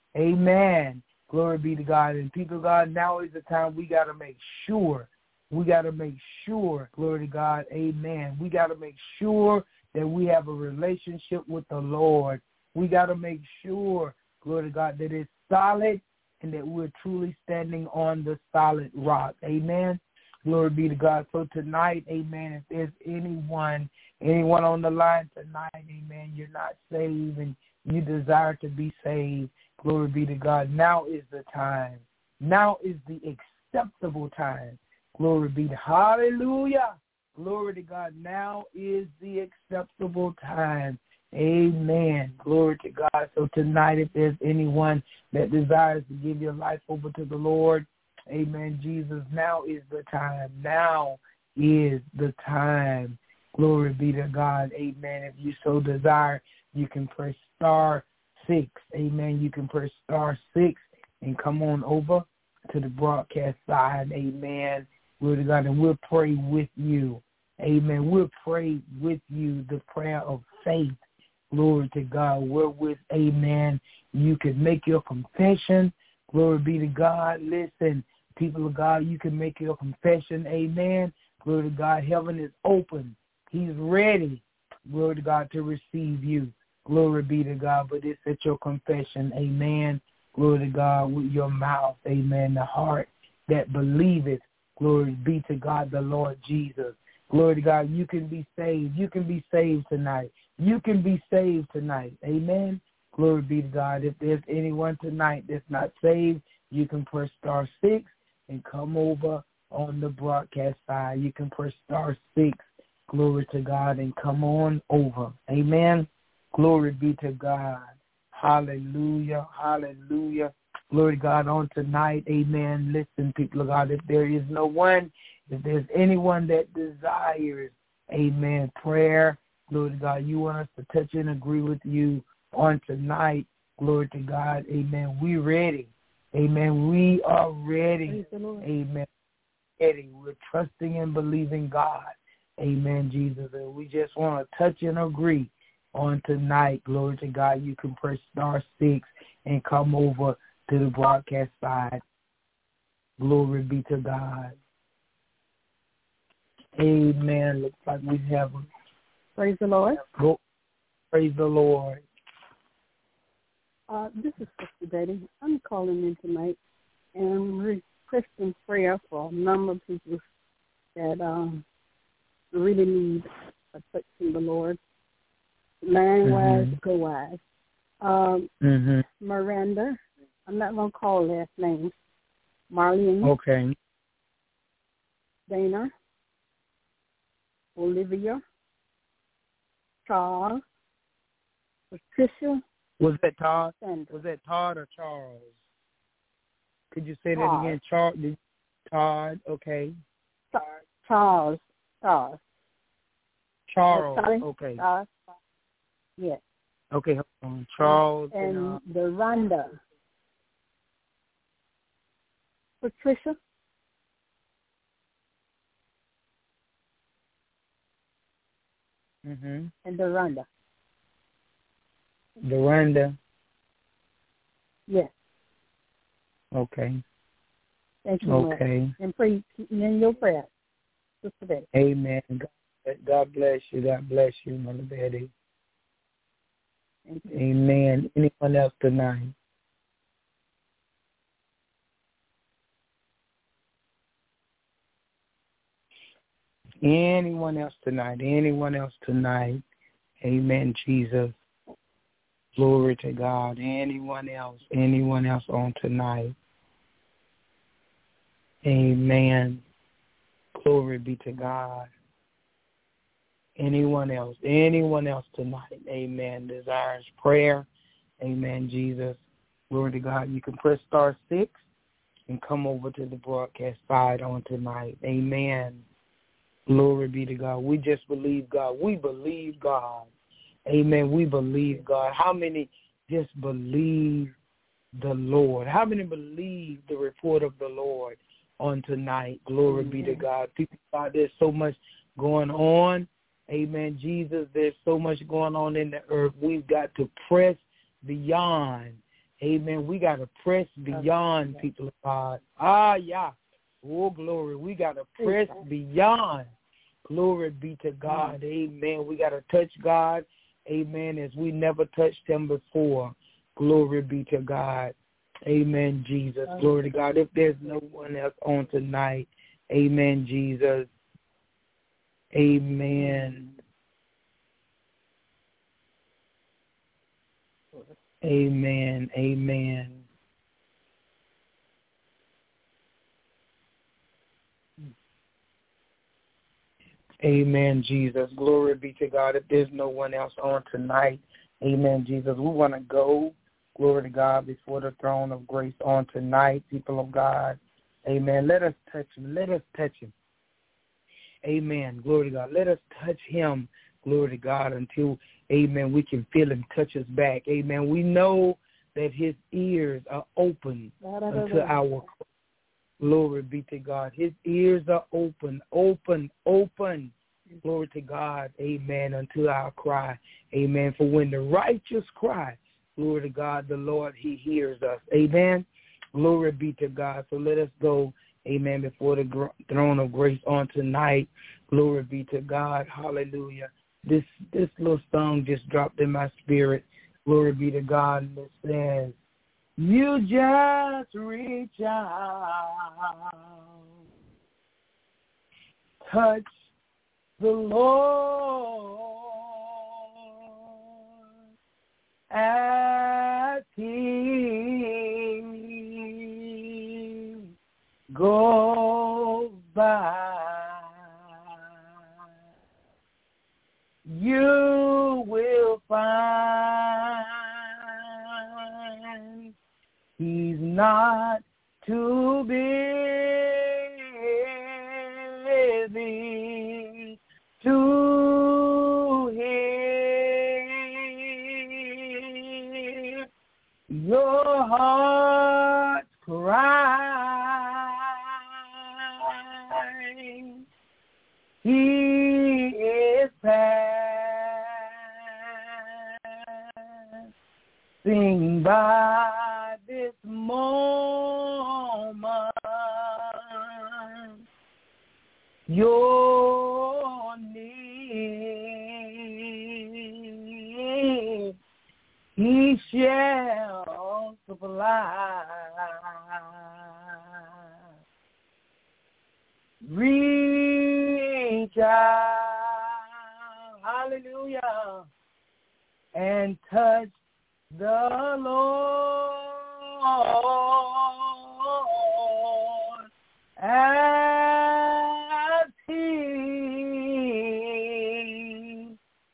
Amen. Glory be to God. And people of God, now is the time we got to make sure. We got to make sure, glory to God, amen. We got to make sure that we have a relationship with the Lord. We got to make sure, glory to God, that it's solid and that we're truly standing on the solid rock. Amen. Glory be to God. So tonight, amen, if there's anyone, anyone on the line tonight, amen, you're not saved and you desire to be saved, glory be to God. Now is the time. Now is the acceptable time Glory be to hallelujah. Glory to God. Now is the acceptable time. Amen. Glory to God. So tonight, if there's anyone that desires to give your life over to the Lord, amen, Jesus, now is the time. Now is the time. Glory be to God. Amen. If you so desire, you can press star six. Amen. You can press star six and come on over to the broadcast side. Amen. Glory to God. And we'll pray with you. Amen. We'll pray with you the prayer of faith. Glory to God. Wherewith, amen, you can make your confession. Glory be to God. Listen, people of God, you can make your confession. Amen. Glory to God. Heaven is open. He's ready, glory to God, to receive you. Glory be to God. But it's at your confession. Amen. Glory to God with your mouth. Amen. The heart that believeth. Glory be to God, the Lord Jesus. Glory to God. You can be saved. You can be saved tonight. You can be saved tonight. Amen. Glory be to God. If there's anyone tonight that's not saved, you can press star six and come over on the broadcast side. You can press star six. Glory to God and come on over. Amen. Glory be to God. Hallelujah. Hallelujah. Glory to God on tonight. Amen. Listen, people of God, if there is no one, if there's anyone that desires, amen, prayer, glory to God, you want us to touch and agree with you on tonight. Glory to God. Amen. We ready. Amen. We are ready. Amen. Ready. We're trusting and believing God. Amen, Jesus. And we just want to touch and agree on tonight. Glory to God. You can press star six and come over to the broadcast side. Glory be to God. Amen. Looks like we have a praise the Lord. Go, praise the Lord. Uh, this is Sister Betty. I'm calling in tonight and I'm requesting prayer for a number of people that um, really need a touch from the Lord, land-wise, mm-hmm. go-wise. Um, mm-hmm. Miranda, I'm not going to call last names. Marlene. Okay. Dana. Olivia. Charles. Patricia. Was that Todd? Sandra. Was that Todd or Charles? Could you say Todd. that again? Charles. Todd. Okay. Charles. Charles. Charles. Sorry? Okay. Charles. Yes. Okay. Hold on. Charles and, and uh, Veranda. Patricia. Mm-hmm. And Veranda. Veranda. Yes. Okay. Thank you. Okay. Lord. And pray keep me in your prayer. Sister Betty. Amen. God, God bless you. God bless you, Mother Betty. Thank you. Amen. Anyone else tonight? Anyone else tonight? Anyone else tonight? Amen, Jesus. Glory to God. Anyone else? Anyone else on tonight? Amen. Glory be to God. Anyone else? Anyone else tonight? Amen. Desires prayer. Amen, Jesus. Glory to God. You can press star six and come over to the broadcast side on tonight. Amen. Glory be to God. We just believe God. We believe God. Amen. We believe God. How many just believe the Lord? How many believe the report of the Lord on tonight? Glory Amen. Be to God. People, God, there's so much going on. Amen. Jesus, there's so much going on in the earth. We've got to press beyond. Amen. We got to press beyond, people of God. Ah, yeah. Oh, glory. We got to press beyond. Glory be to God. Amen. We got to touch God. Amen. As we never touched him before. Glory be to God. Amen, Jesus. Glory to God. If there's no one else on tonight, amen, Jesus. Amen. Amen. Amen. Amen, Jesus. Glory be to God. If there's no one else on tonight, amen, Jesus, we want to go, glory to God, before the throne of grace on tonight, people of God. Amen. Let us touch him. Let us touch him. Amen. Glory to God. Let us touch him, glory to God, until, amen, we can feel him touch us back. Amen. We know that his ears are open unto our glory be to God. His ears are open, open, open. Glory to God. Amen. Unto our cry. Amen. For when the righteous cry, glory to God, the Lord, he hears us. Amen. Glory be to God. So let us go, amen, before the gr- throne of grace on tonight. Glory be to God. Hallelujah. This this little song just dropped in my spirit. Glory be to God. And it says, you just reach out, touch the Lord, as he goes by. You will find he's not too busy to hear your heart's cry. He is passing by this moment. Your need he shall supply. Reach out, hallelujah, and touch the Lord as he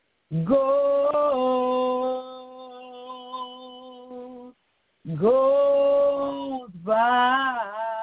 goes, goes by.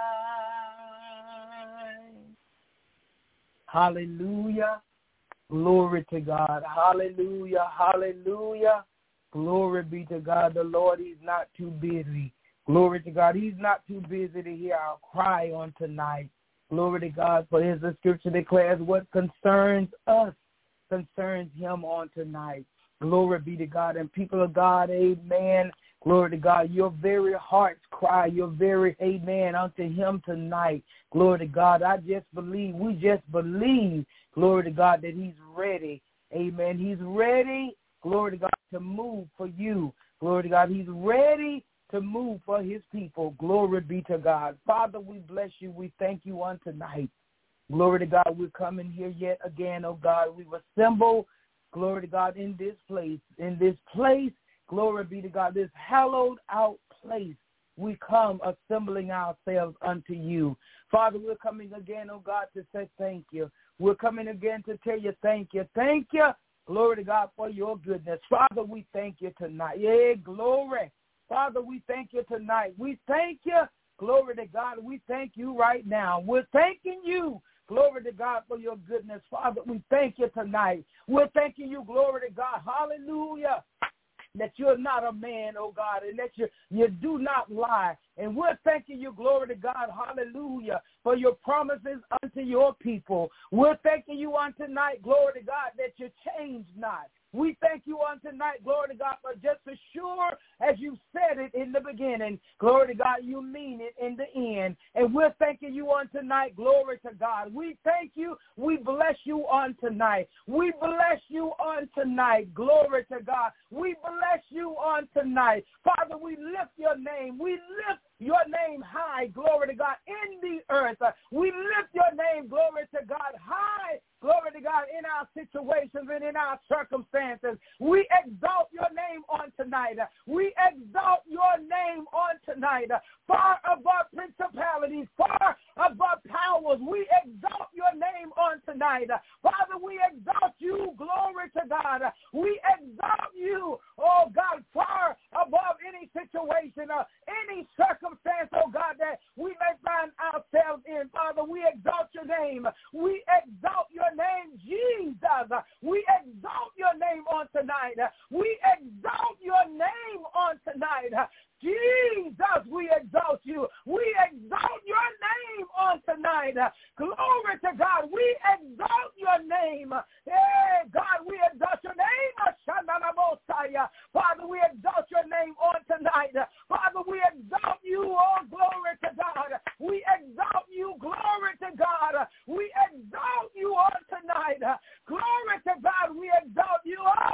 Hallelujah. Glory to God. Hallelujah. Hallelujah. Glory be to God. The Lord, he's not too busy. Glory to God. He's not too busy to hear our cry on tonight. Glory to God. For his the scripture declares what concerns us concerns him on tonight. Glory be to God. And people of God, amen. Glory to God. Your very heart's cry, your very amen unto him tonight. Glory to God. I just believe, we just believe, glory to God, that he's ready. Amen. He's ready, glory to God, to move for you. Glory to God. He's ready to move for his people. Glory be to God. Father, we bless you. We thank you on tonight. Glory to God. We're coming here yet again, oh God. We've assembled, glory to God, in this place. In this place, glory be to God, this hallowed out place. We come assembling ourselves unto you. Father, we're coming again, oh God, to say thank you. We're coming again to tell you thank you. Thank you, glory to God, for your goodness. Father, we thank you tonight. Yeah, glory. Father, we thank you tonight. We thank you, glory to God. We thank you right now. We're thanking you, glory to God, for your goodness. Father, we thank you tonight. We're thanking you, glory to God. Hallelujah. That you're not a man, oh God, and that you, you do not lie. And we're thanking you, glory to God, hallelujah, for your promises unto your people. We're thanking you on tonight, glory to God, that you change not. We thank you on tonight, glory to God, for just as sure as you said it in the beginning, glory to God, you mean it in the end. And we're thanking you on tonight, glory to God. We thank you. We bless you on tonight. We bless you on tonight, glory to God. We bless you on tonight. Father, we lift your name. We lift your name high, glory to God, in the earth. We lift your name, glory to God, high, glory to God, in our situations and in our circumstances. We exalt your name on tonight. We exalt your name on tonight. Far above principalities, far above powers, we exalt your name on tonight. Father, we exalt you, glory to God. We exalt you, oh God, far above any situation or any circumstance, oh God, that we may find ourselves in. Father, we exalt your name. We exalt your name, Jesus. We exalt your name on tonight. We exalt your name on tonight. Jesus, we exalt you. We exalt your name on tonight. Glory to God. We exalt your name. Hey, God, we exalt your name. Father, we exalt your name on tonight. Father, we exalt you. Oh, glory to God. We exalt you. Glory to God. We exalt you on tonight. Glory to God. We exalt you. Oh,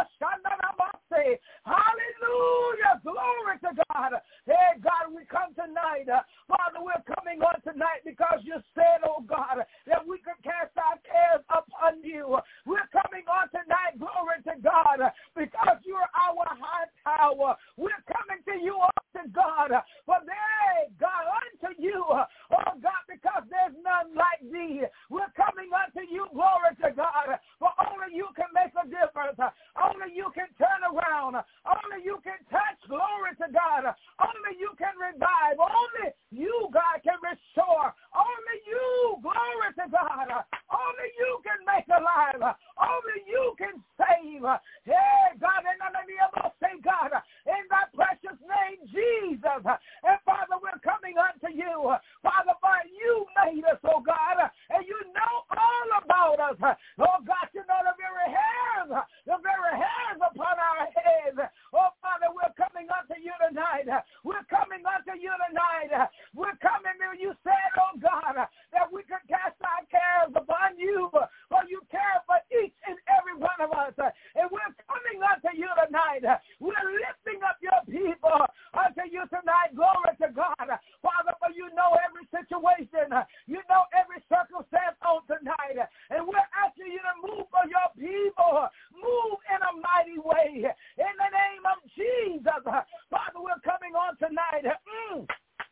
hallelujah. Glory to God. Hey, God, we come tonight. Uh, Father, we're coming on tonight because you said, oh, God, that we could cast our cares upon you. We're coming on tonight, glory to God, because you're our high tower. We're coming to you, oh, to God, for there, God, unto you, oh, God, because there's none like thee. We're coming unto you, glory to God, for only you can make a difference. Only you can turn around. Only you can touch, glory to God. Only you can revive. Only you, God, can restore. Only you, glory to God. Only you can make alive. Only you can save. Hey, God, and let me ever say, God, in thy precious name, Jesus. And Father, we're coming unto you. Father, for you made us, oh God, and you know all about us. Oh God, you know the very hairs, the very hairs upon our heads. Oh Father, we're coming unto you tonight. We're coming unto you tonight. We're coming to you said, oh God, that we could cast our cares upon you, for you care for each and every one of us. And we're coming unto you tonight. We're lifting up your people unto you tonight. Glory to God. Father, for you know every situation. You know every circumstance on tonight. And we're asking you to move for your people. Move in a mighty way. In the name of Jesus. Father, we're coming on tonight. Mm.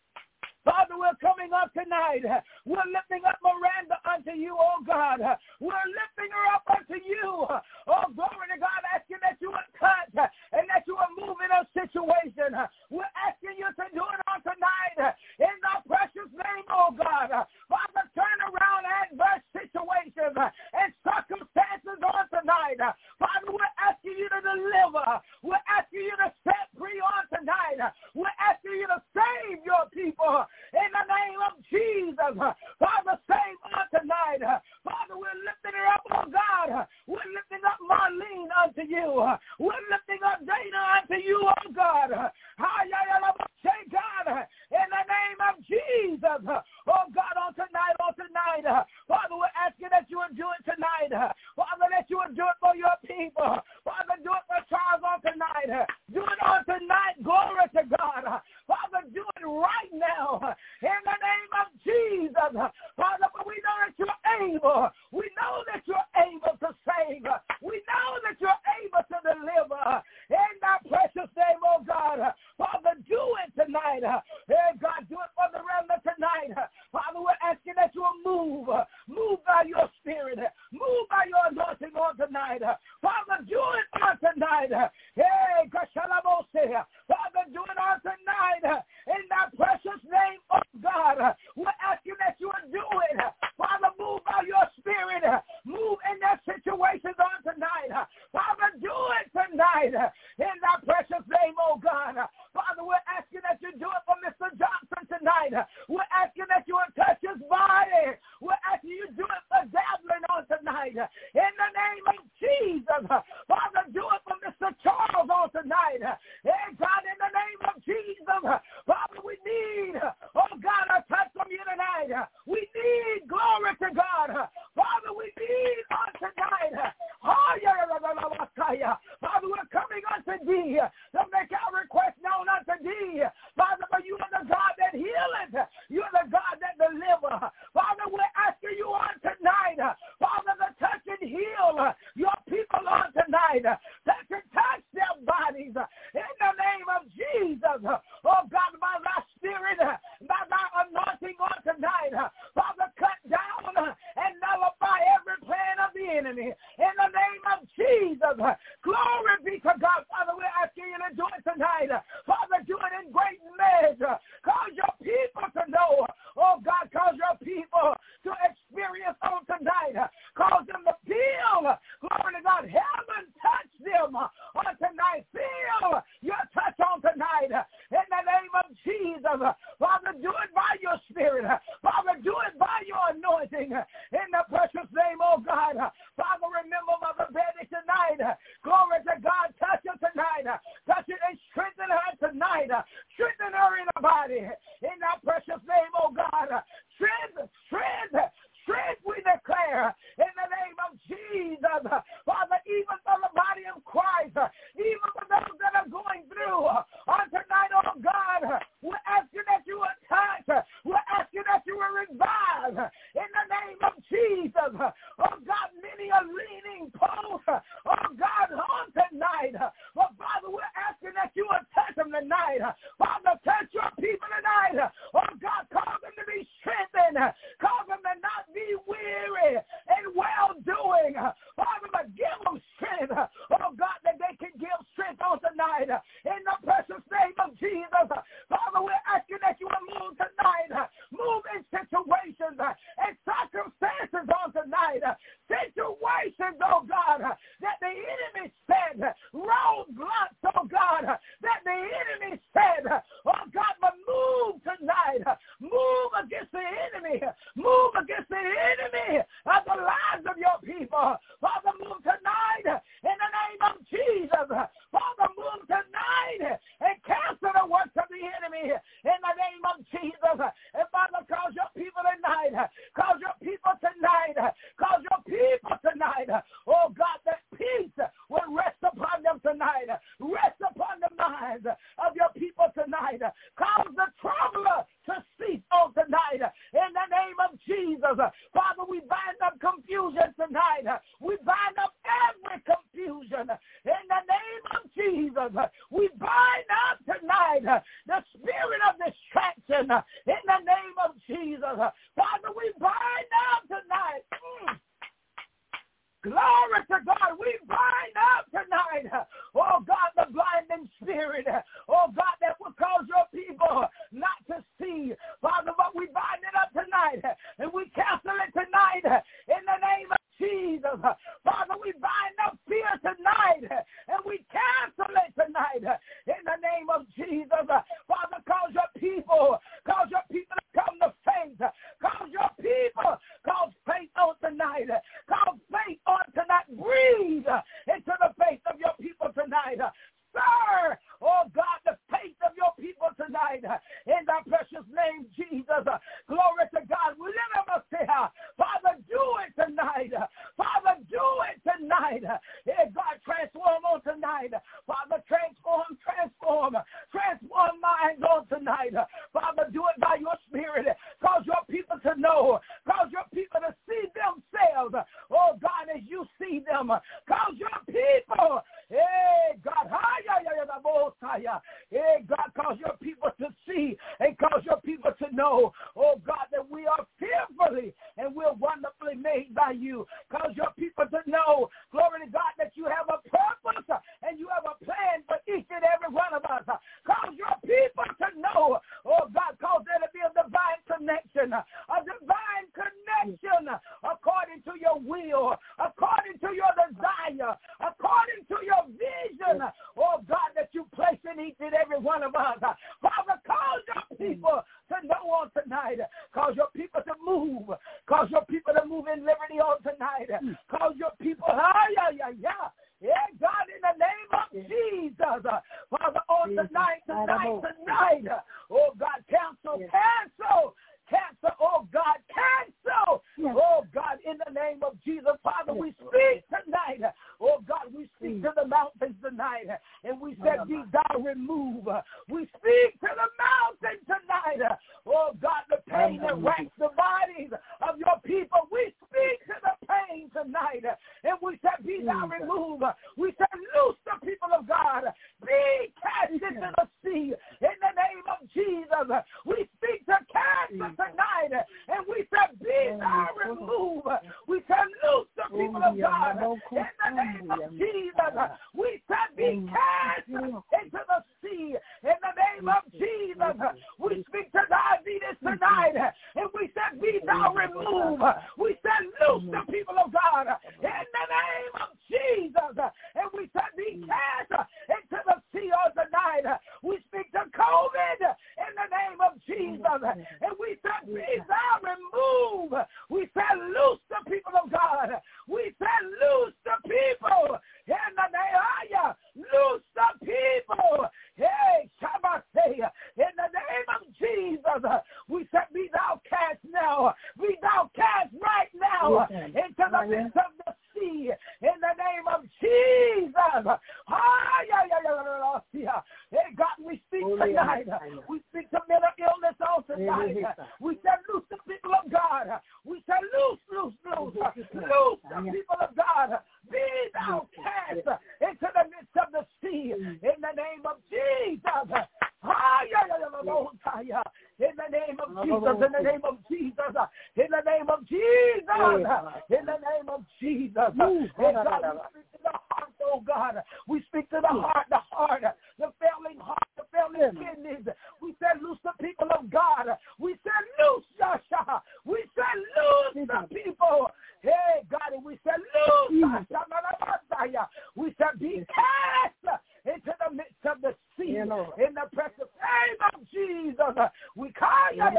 Father, we're coming up tonight. We're lifting up Miranda unto you, oh God. We're lifting her up unto you. Oh, glory to God, asking that you would touch and that you would move in her situation. We're asking you to do it on tonight in the precious name, oh God. Father, turn around adverse situations and circumstances on tonight. Father, we're asking you to deliver. We're asking you to set free on tonight. We're asking you to save your people. In the name of Jesus, Father, save on tonight. Father, we're lifting her up, oh God. We're lifting up Marlene unto you. We're lifting up Dana unto you, oh God. God, in the name of Jesus, oh God, on tonight, on tonight, Father, we're asking that you would do it tonight. Father, that you would do it for your people. Father, do it for Charles on tonight. Do it on tonight, glory to God. Father, do it right now. In the name of Jesus, Father, for we know that you're able. We know that you're able to save. We know that you're able to deliver. In that precious name, oh God, Father, do it tonight. Hey, God, do it for the remnant tonight. Father, we're asking that you will move. Move by your spirit. Move by your anointing on tonight. Father, do it on tonight. Hey, Father, do it on tonight. In that precious name of God, we're asking that you would do it. Father, move by your spirit. Move in their situations on tonight. Father, do it tonight. In that precious name, oh God. Father, we're asking that you do it for Mister Johnson tonight. We're asking that you would touch his body. We're asking you to do it for Devlin on tonight. In the name of Jesus. Father, do it for Mister Charles on tonight. Hey, God, in the name of Jesus. Father, we need, oh God, a touch from you tonight. We need glory to God. Father, we need on tonight. Oh, yeah, Father, we're coming unto thee to make our request known unto thee. Father, for you are the God that hears. in the name of Jesus. Glory be to God. Father, we're asking you to do it tonight. Father, do it in great measure. Cause your people to know. Oh, God, cause your people to experience on tonight. Cause them to feel. Glory to God. Heaven touch them on tonight. Feel your touch on tonight. In the name of Jesus. Father, do it by your spirit. Father, do it by your anointing. In the precious name, oh God. Father, remember Mother Betty tonight. Glory to God. Touch her tonight. Touch her and strengthen her tonight. Strengthen her in her body. In that precious name, oh God. Strength, strength, strength we declare. In the name of Jesus. Father, even for the body of Christ. Even for those that are going through on tonight, oh God. We're asking that you will touch. We're asking that you will revive. In the name of Jesus. Oh God, many are leaning post. Oh God, on tonight. But Father, we're asking that you will touch them tonight. Father, touch your people tonight. Oh God, cause them to be strengthened. Cause them to not be weary and well-doing. Father, but give them strength. Oh God, that they can give strength on tonight. In the precious name of Jesus. Father, we're asking that you will move tonight. Move in situations and circumstances on tonight. Situations, oh God, that the enemy said, roadblocks, oh God, that the enemy said, oh God, but move tonight. Move against the enemy. Move against the enemy of the lives of your people. Father, move tonight in the name of Jesus. Father, move tonight and cancel the works of the enemy in the name of Jesus. And Father, cause your people tonight, cause your people tonight, cause your people tonight, oh God, that peace will rest upon them tonight, rest upon the minds of your people tonight. Cause the troubler to cease on tonight in the name of Jesus. Father, we bind up confusion tonight. We bind up every confusion in the name of Jesus. We bind up tonight the spirit of distraction in the name of Jesus. Father, we bind up tonight. Mm. Glory to God. We bind up tonight. Oh, God, the blinding spirit. Oh, God, that will cause your people not to see. Father, but we bind it up tonight. And we cancel it tonight in the name of Jesus. Father, we bind up fear tonight. And we cancel it tonight in the name of Jesus. Father, cause your people, cause your people to come to faith. Cause your people, cause faith on tonight. Cause faith on tonight. Breathe into the faith of your people tonight. Stir, oh God, the faith of your people tonight. In thy precious name, Jesus. Glory to God. We live up here. Father, do it tonight. Father, do it tonight. Yeah, God, transform on tonight. Father, transform, transform, transform minds on tonight. Father, do it by your spirit. Cause your people to know. Cause your people to see themselves. Oh God, as you see them. Cause your people, hey God, hey God, cause your people to see and cause your people to know, oh God, that we are fearfully and we're wonderfully made by you. Cause your people to know, glory to God, that you have a purpose and you have a plan for each and every one of us. Cause your people to know, oh God, cause there to be a divine connection, a divine connection according to your will, according to your desire, according to your vision, oh God, that you place in each and every one of us. Father, cause your people to know on tonight. Cause your people to move. Cause your people to move in liberty on tonight. Cause your people, ah, yeah, yeah, yeah. Yeah, God, in the name of Jesus. Father, on tonight, tonight, tonight. Oh, God, cancel, cancel. Cancel, oh God, cancel, yes. Oh God, in the name of Jesus. Father, we speak tonight, oh God, we speak to the mountains tonight, and we said, be thou removed. We speak to the mountains tonight, oh God, the pain that racks the bodies of your people. We speak to the pain tonight, and we said, be thou removed. We said, loose the people of God, be cast into the sea, in the name of Jesus. We speak to cancer tonight, and we said, be thou removed. We said, loose the people of God in the name of Jesus, we said be cast into the sea. In the name of Jesus, we speak to diabetes tonight, and we said be thou removed. We said loose the people of God in the name of Jesus, and we said be cast into the sea on tonight. We speak to COVID in the name of Jesus, and we said be thou removed. We said loose the people of God. We said loose the people in the name of loose the people. Hey, Shabbat, in the name of Jesus, we said be thou cast now. Be thou cast right now into the midst of the sea in the name of Jesus. Hey, God, we speak tonight. We speak to mental illness on tonight. We said loose the people of God. We said loose, loose, loose, loose the people of God. Be thou cast into the midst of the sea in the name of Jesus. In the name of Jesus, in the name of Jesus, in the name of Jesus, in the name of Jesus. And God, we speak to the heart, oh God. We speak to the heart, the heart, the failing heart, the failing kidneys. We said loose the people of God. We said loose, Joshua. We said loose the people. Hey, God, and we said loose, Joshua. We said be cast into the midst of the sea in the precious name of Jesus. We call you,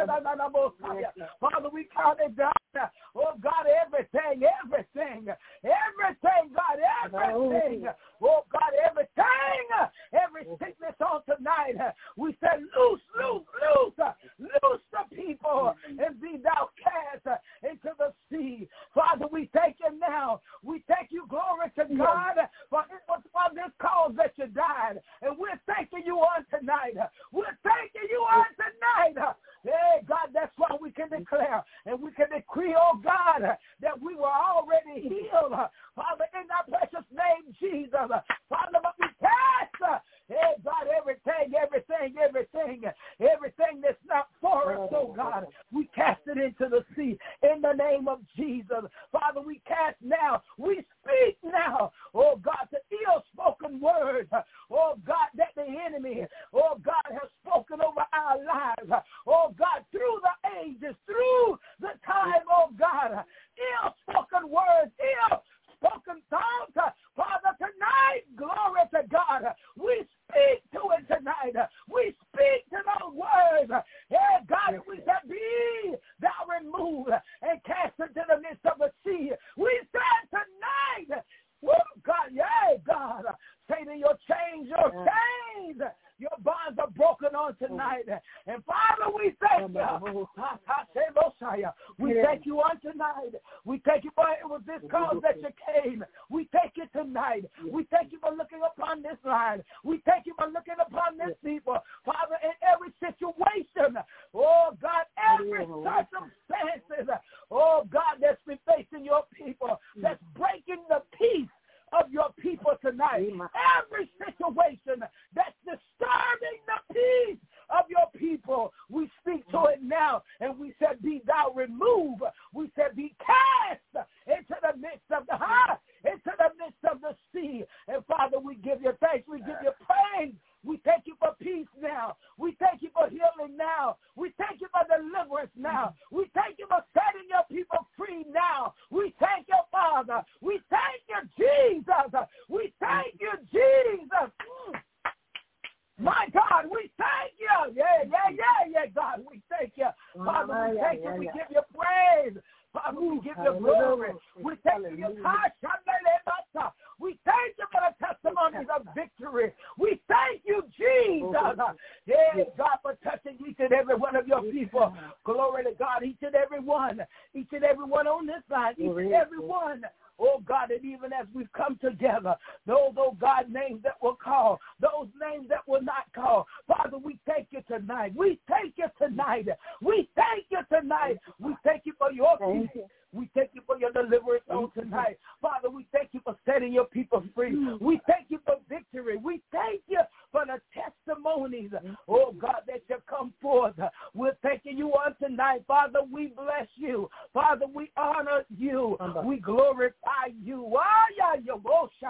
Father, we call it down. Oh, God, everything, everything, everything, God, everything. Oh, God, everything, every sickness on tonight. We said loose, loose, loose, loose the people and be thou cast into the sea. Father, we thank you now. We thank you, glory to God, for it was for this cause that you died. And we're thanking you on tonight. We're thanking you on tonight. Hey, God, that's why we can declare and we can decree, oh God, that we were already healed. Father, in that precious name, Jesus. Father, but we cast, hey, God, everything, everything, everything, everything that's not for us, oh God, we cast it into the sea in the name of Jesus. Father, we cast now, we speak now, oh God, the ill-spoken words, oh God, that the enemy, oh God, has spoken over our lives, oh God, through the ages, through the time, oh God, ill-spoken words, ill-spoken thoughts, Father, tonight, glory to God, we speak to it tonight, we speak to those words, yeah, God, we said, be thou removed and cast into the midst of the sea. We said tonight, oh God, yeah, God, Satan, your chains, your chains, your bonds are broken on tonight. And Father, we thank you. We thank you on tonight. We thank you for it was this cause that you came. We thank you tonight. We thank you for looking upon this line. We thank you for looking upon this people. Father, in every situation, oh God, every circumstances, oh God, that's been facing your people, that's breaking the peace of your people tonight. Every situation that's disturbing the peace of your people, we speak to it now, and we said, be thou removed. We said, be cast into the midst of the heart, into the midst of the sea. And Father, we give you thanks. We give you praise. We thank you for peace now. We thank you for healing now. We thank you for deliverance now. We thank you for setting your people free now. We thank you, Father. We thank you, Jesus. We thank you, Jesus. My God, we thank you. Yeah, yeah, yeah, yeah, God, we thank you. Father, we thank you. We give you praise. Father, we give you glory. We thank you. We thank you for the testimonies of victory. We thank you, Jesus. Yeah, God, for touching each and every one of your people. Glory to God, each and every one. Each and every one on this line. Each and every one. Oh, God, and even as we've come together, those, oh, God, names that will call, those names that will not call. Father, we thank you tonight. We thank you tonight. We thank you tonight. We thank you for your peace. We thank you for your deliverance on tonight. Father, we thank you for setting your people free. We thank you for victory. We thank you for the testimonies, oh God, that you come forth. We're thanking you on tonight. Father, we bless you. Father, we honor you. We glorify you. Oh, yeah,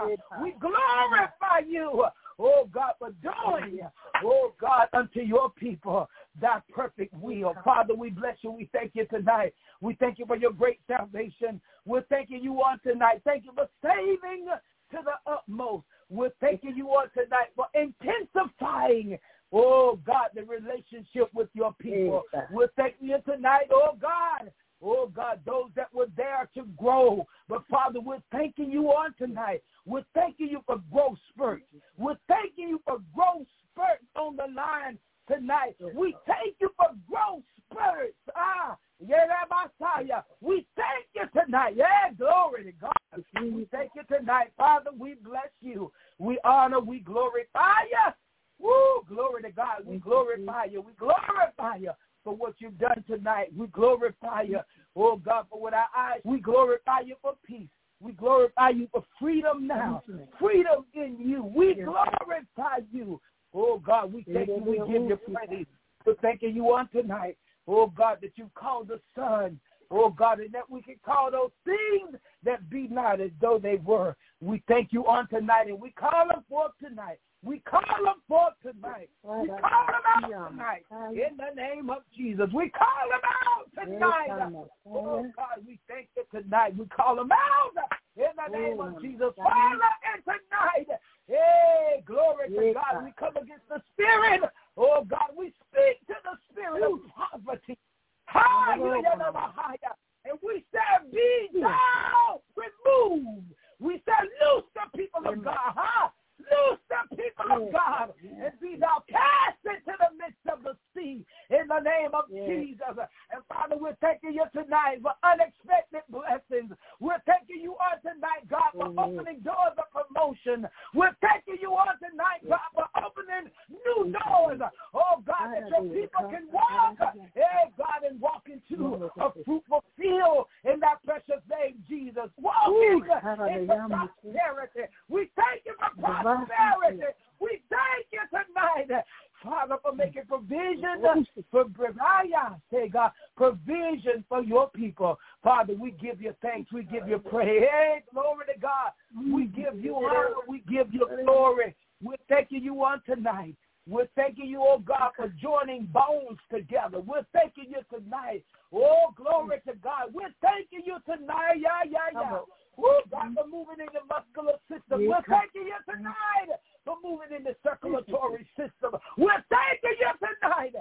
God. We glorify you, oh God, for doing, oh God, unto your people that perfect will. Father, we bless you. We thank you tonight. We thank you for your great salvation. We're thanking you on tonight. Thank you for saving to the utmost. We're thanking you on tonight for intensifying, oh God, the relationship with your people. We're thanking you tonight, oh God, oh God, those that were there to grow. But Father, we're thanking you on tonight. We're thanking you for growth spurts. We're thanking you for growth spurts on the line tonight. We thank you for growth spurts. Ah, yeah, Messiah. We thank you tonight. Yeah, glory to God. We thank you tonight, Father. We bless you. We honor. We glorify you. Woo, glory to God. We glorify you. We glorify you for what you've done tonight. We glorify you, oh God, for what our eyes. We glorify you for peace. We glorify you for freedom now. Freedom in you. We glorify you. Oh God, we thank you. We give you praise. We're thanking you on tonight. Oh God, that you called the Son. Oh God, and that we can call those things that be not as though they were. We thank you on tonight, and we call them forth tonight. We call them forth tonight. We call them out tonight in the name of Jesus. We call them out tonight. Oh, God, we thank you tonight. We call them out in the name of Jesus. Father, and tonight, hey, glory to God. We come against the spirit. Oh, God, we speak to the spirit of poverty. And we say, be thou removed. We say, loose the people of God. Huh? Loose the people of God and be thou cast into the midst of the sea in the name of yes. Jesus. And Father, we're thanking you tonight for unexpected blessings. We're thanking you on tonight, God, for yes. opening doors of promotion. We're thanking you on tonight, God, for opening new doors. Oh, God, that your people can walk, hey, God, and walk into a fruitful field in that precious name, Jesus. Walking into prosperity. We thank you for prosperity. Prosperity. We thank you tonight, Father, for making provision for God, provision for your people. Father, we give you thanks. We give you praise. Hey, glory to God. We give you honor. We give you glory. We're thanking you on tonight. We're thanking you, oh God, for joining bones together. We're thanking you tonight. Oh, glory to God. We're thanking you tonight. Yeah, yeah, yeah. Oh, God, for moving in the muscular system. We're thanking you tonight for moving in the circulatory system. We're thanking you tonight.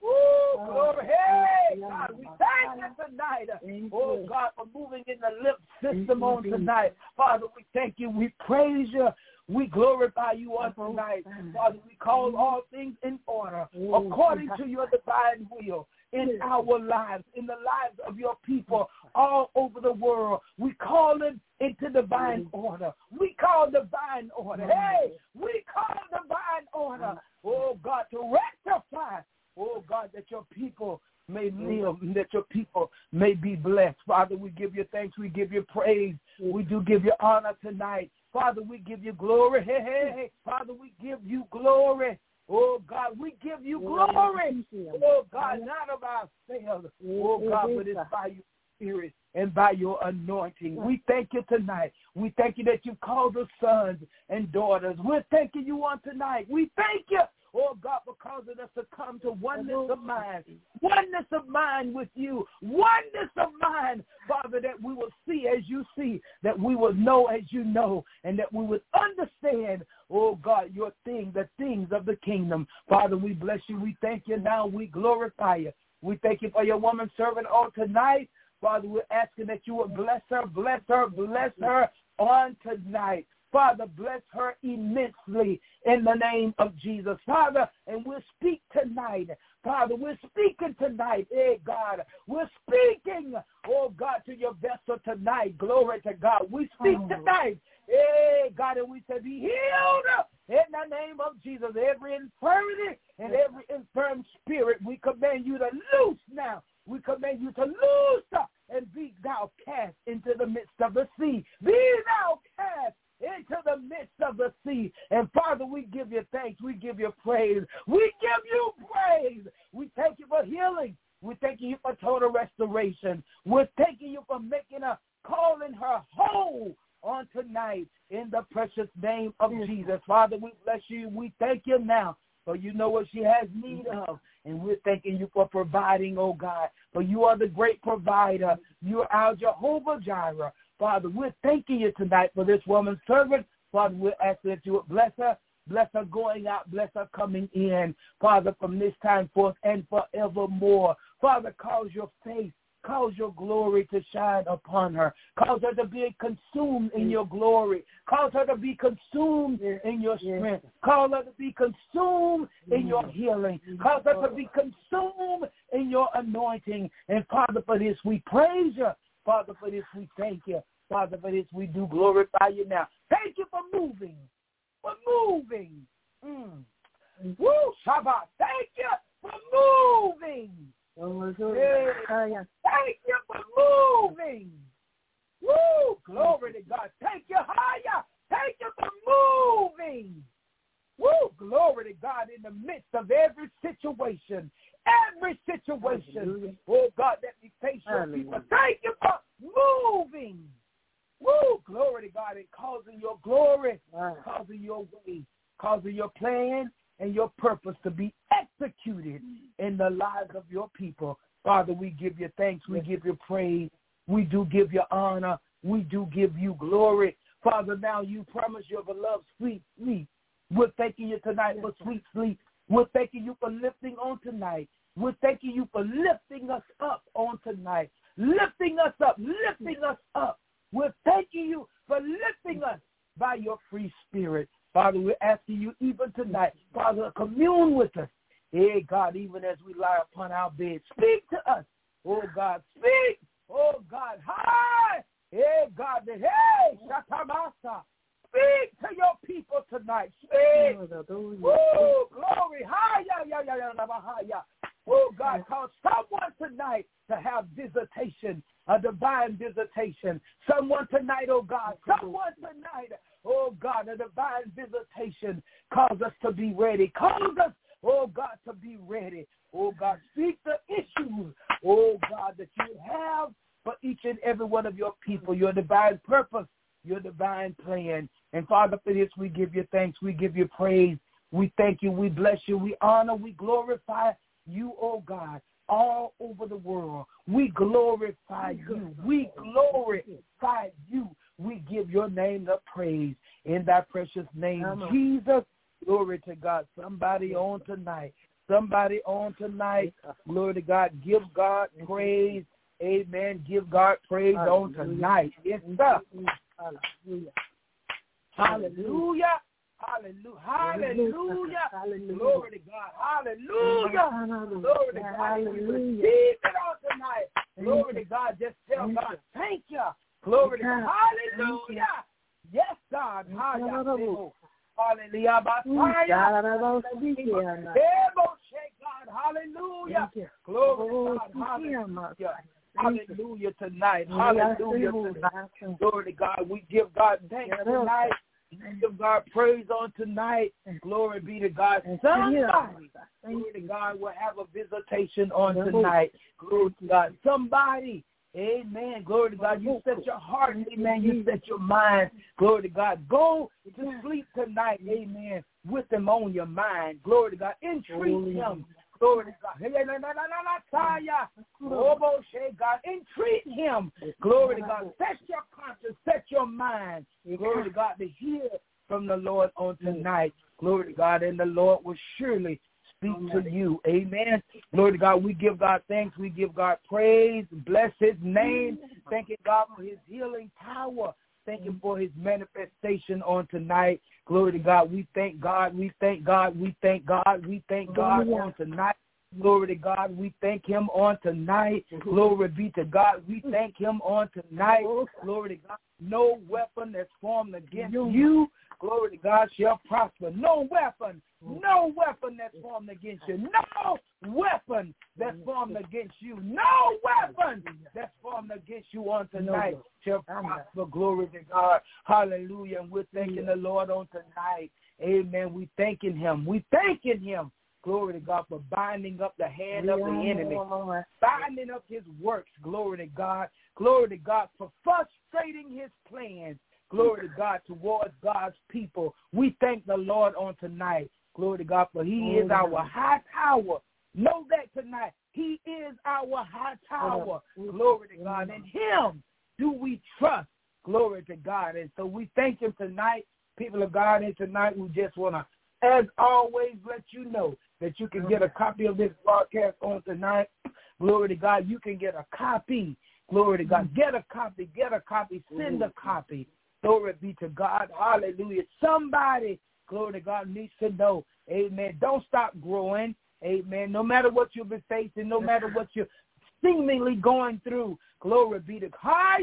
Oh, glory. Hey, God, we thank you tonight. Oh, God, for moving in the lymph system on tonight. Father, we thank you. We praise you. We glorify you on tonight. Father, we call all things in order according to your divine will in our lives, in the lives of your people all over the world. We call it into divine order. We call divine order. Hey, we call divine order. Oh, God, to rectify, oh, God, that your people may live and that your people may be blessed. Father, we give you thanks. We give you praise. We do give you honor tonight. Father, we give you glory. Hey, hey, hey. Father, we give you glory. Oh, God, we give you glory. Oh, God, not of ourselves. Oh, God, but it's by your Spirit and by your anointing. We thank you tonight. We thank you that you called us sons and daughters. We're thanking you on tonight. We thank you, oh, God, for causing us to come to oneness of mind. Oneness of mind with you. Oneness of mind, Father, that we will see as you see, that we will know as you know, and that we will understand, oh, God, your thing, the things of the kingdom. Father, we bless you. We thank you now. We glorify you. We thank you for your woman servant on tonight. Father, we're asking that you would bless her, bless her, bless her on tonight. Father, bless her immensely in the name of Jesus. Father, and we'll speak tonight. Father, we're speaking tonight. Hey, God, we're speaking, oh, God, to your vessel tonight. Glory to God. We speak tonight. Hey, God, and we say be healed in the name of Jesus. Every infirmity and every infirm spirit, we command you to loose now. We command you to loose and be thou cast into the midst of the sea. Be thou cast into the midst of the sea. And Father, we give you thanks. We give you praise. We give you praise. We thank you for healing. We're thanking you for total restoration. We're thanking you for making her, calling her whole, on tonight in the precious name of Jesus. Father, we bless you. We thank you now, for you know what she has need of. And we're thanking you for providing, oh God, for you are the great provider. You are our Jehovah Jireh. Father, we're thanking you tonight for this woman's servant. Father, we're asking that you would bless her, bless her going out, bless her coming in. Father, from this time forth and forevermore. Father, cause your face, cause your glory to shine upon her. Cause her to be consumed in your glory. Cause her to be consumed in your strength. Cause her to be consumed in your healing. Cause her to be consumed in your anointing. And Father, for this we praise you. Father, for this we thank you. Father, for this we do glorify you now. Thank you for moving. For moving. Mm. Woo, Shabbat. Thank you for moving. Yeah. Thank you for moving. Woo! Glory to God. Thank you, higher. Thank you for moving. Woo! Glory to God in the midst of every situation. Every situation. Hallelujah. Oh, God, that we face your people. Thank you for moving. Woo! Glory to God and causing your glory, wow. causing your way, causing your plan and your purpose to be executed in the lives of your people. Father, we give you thanks. We give you praise. We do give you honor. We do give you glory. Father, now you promise your beloved sweet sleep. We're thanking you tonight for sweet sleep. We're thanking you for lifting on tonight. We're thanking you for lifting us up on tonight. Lifting us up, lifting us up. We're thanking you for lifting us by your free spirit. Father, we're asking you even tonight, Father, commune with us. Hey, God, even as we lie upon our bed, speak to us. Oh, God, speak. Oh, God, hi. Hey, God, hey, Shatamasa. Speak to your people tonight. Speak. Woo, glory. Hi, yeah, yeah, yeah, yeah, yeah. Oh, God, cause someone tonight to have visitation, a divine visitation. Someone tonight, oh, God, someone tonight, oh, God, a divine visitation. Cause us to be ready. Cause us, oh, God, to be ready. Oh, God, speak the issues, oh, God, that you have for each and every one of your people, your divine purpose, your divine plan. And, Father, for this, we give you thanks. We give you praise. We thank you. We bless you. We honor. We glorify you, oh God, all over the world. We glorify you. We glorify you. We give your name the praise in thy precious name, Jesus. Glory to God. Somebody on tonight. Somebody on tonight. Glory to God. Give God praise. Amen. Give God praise on tonight. Yes, sir. Hallelujah. Hallelujah. Hallelujah. Hallelujah. Hallelujah. Glory to God. Hallelujah. Glory to God. Hallelujah. Receive it on tonight. Glory to God. Just tell God, thank you. Glory to God. Hallelujah. Yes, God. Hallelujah. Hallelujah. Hallelujah. Glory to God. Hallelujah. Hallelujah tonight. Hallelujah tonight. Glory to God. We give God thanks tonight. We give God praise on tonight. Glory be to God. Somebody, glory to God, will have a visitation on tonight. Glory to God. Somebody, amen. Glory to God. You set your heart, amen. You set your mind. Glory to God. Go to sleep tonight, amen, with them on your mind. Glory to God. Entreat him. Glory to God. God, entreat him. Glory to God. Set your conscience, set your mind. Glory to God to hear from the Lord on tonight. Glory to God. And the Lord will surely speak to you. Amen. Glory to God. We give God thanks. We give God praise. Bless his name. Thanking God for his healing power. Thank you for his manifestation on tonight. Glory to God. We thank God. We thank God. We thank God. We thank God on tonight. Glory to God. We thank him on tonight. Glory be to God. We thank him on tonight. Glory to God. No weapon that's formed against you, glory to God, shall prosper. No weapon, no weapon that's formed against you. No weapon that's formed against you. No weapon that's formed against you on tonight shall prosper. Glory to God. Hallelujah. And we're thanking the Lord on tonight. Amen. We thanking him. We thanking him. Glory to God for binding up the hand of the enemy, binding up his works. Glory to God. Glory to God for frustrating his plans. glory to God, towards God's people. We thank the Lord on tonight, glory to God, for he is our high tower. Know that tonight. He is our high tower. Glory to God. In him do we trust. Glory to God. And so we thank him tonight, people of God, and tonight we just want to, as always, let you know that you can get a copy of this broadcast on tonight. Glory to God. You can get a copy. Glory to God. Get a copy. Get a copy. Send a copy. Glory be to God. Hallelujah. Somebody, glory to God, needs to know. Amen. Don't stop growing. Amen. No matter what you've been facing, no matter what you're seemingly going through, glory be to God.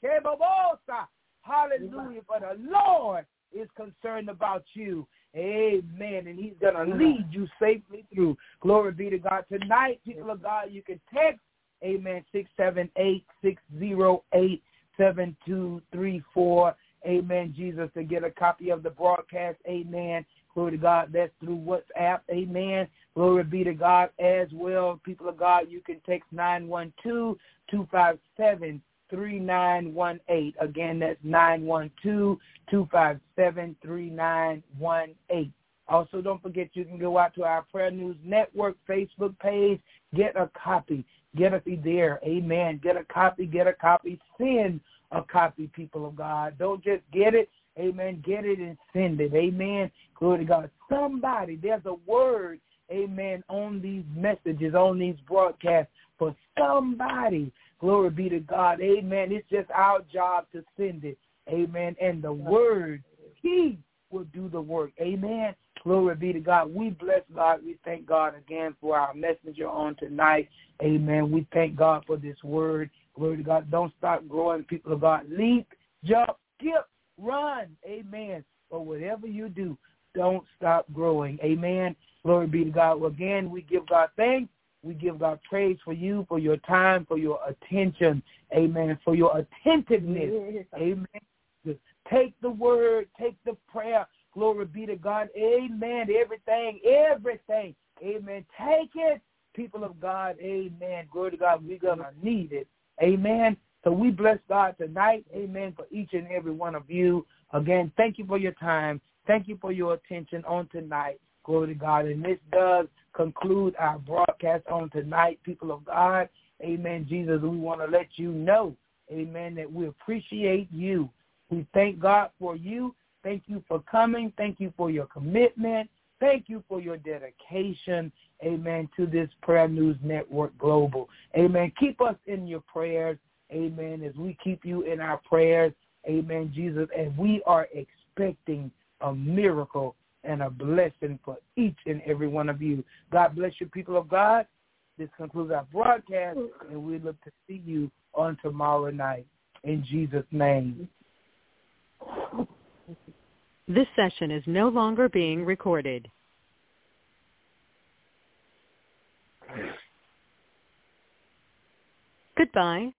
Hallelujah. But the Lord is concerned about you. Amen. And he's going to lead you safely through. Glory be to God. Tonight, people of God, you can text, amen, six seven eight, six zero eight, seven two three four. Amen, Jesus, to get a copy of the broadcast. Amen. Glory to God. That's through WhatsApp. Amen. Glory be to God as well. People of God, you can text nine one two, two five seven, three nine one eight. Again, that's nine one two, two five seven, three nine one eight. Also, don't forget you can go out to our Prayer News Network Facebook page. Get a copy. Get a copy there. Amen. Get a copy. Get a copy. Send a copy, people of God. Don't just get it. Amen. Get it and send it. Amen. Glory to God. Somebody, there's a word, amen, on these messages, on these broadcasts for somebody. Glory be to God. Amen. It's just our job to send it. Amen. And the word, he will do the work. Amen. Glory be to God. We bless God. We thank God again for our messenger on tonight. Amen. We thank God for this word. Glory to God. Don't stop growing, people of God. Leap, jump, skip, run. Amen. But whatever you do, don't stop growing. Amen. Glory be to God. Well, again, we give God thanks. We give God praise for you, for your time, for your attention. Amen. For your attentiveness. Amen. Just take the word, take the prayer. Glory be to God. Amen. Everything, everything. Amen. Take it, people of God. Amen. Glory to God. We're going to need it. Amen. So we bless God tonight. Amen. For each and every one of you. Again, thank you for your time. Thank you for your attention on tonight. Glory to God. And this does conclude our broadcast on tonight, people of God. Amen. Jesus, we want to let you know, amen, that we appreciate you. We thank God for you. Thank you for coming. Thank you for your commitment. Thank you for your dedication, amen, to this Prayer News Network Global. Amen. Keep us in your prayers, amen, as we keep you in our prayers, amen, Jesus, and we are expecting a miracle and a blessing for each and every one of you. God bless you, people of God. This concludes our broadcast, and we look to see you on tomorrow night. In Jesus' name. This session is no longer being recorded. Goodbye.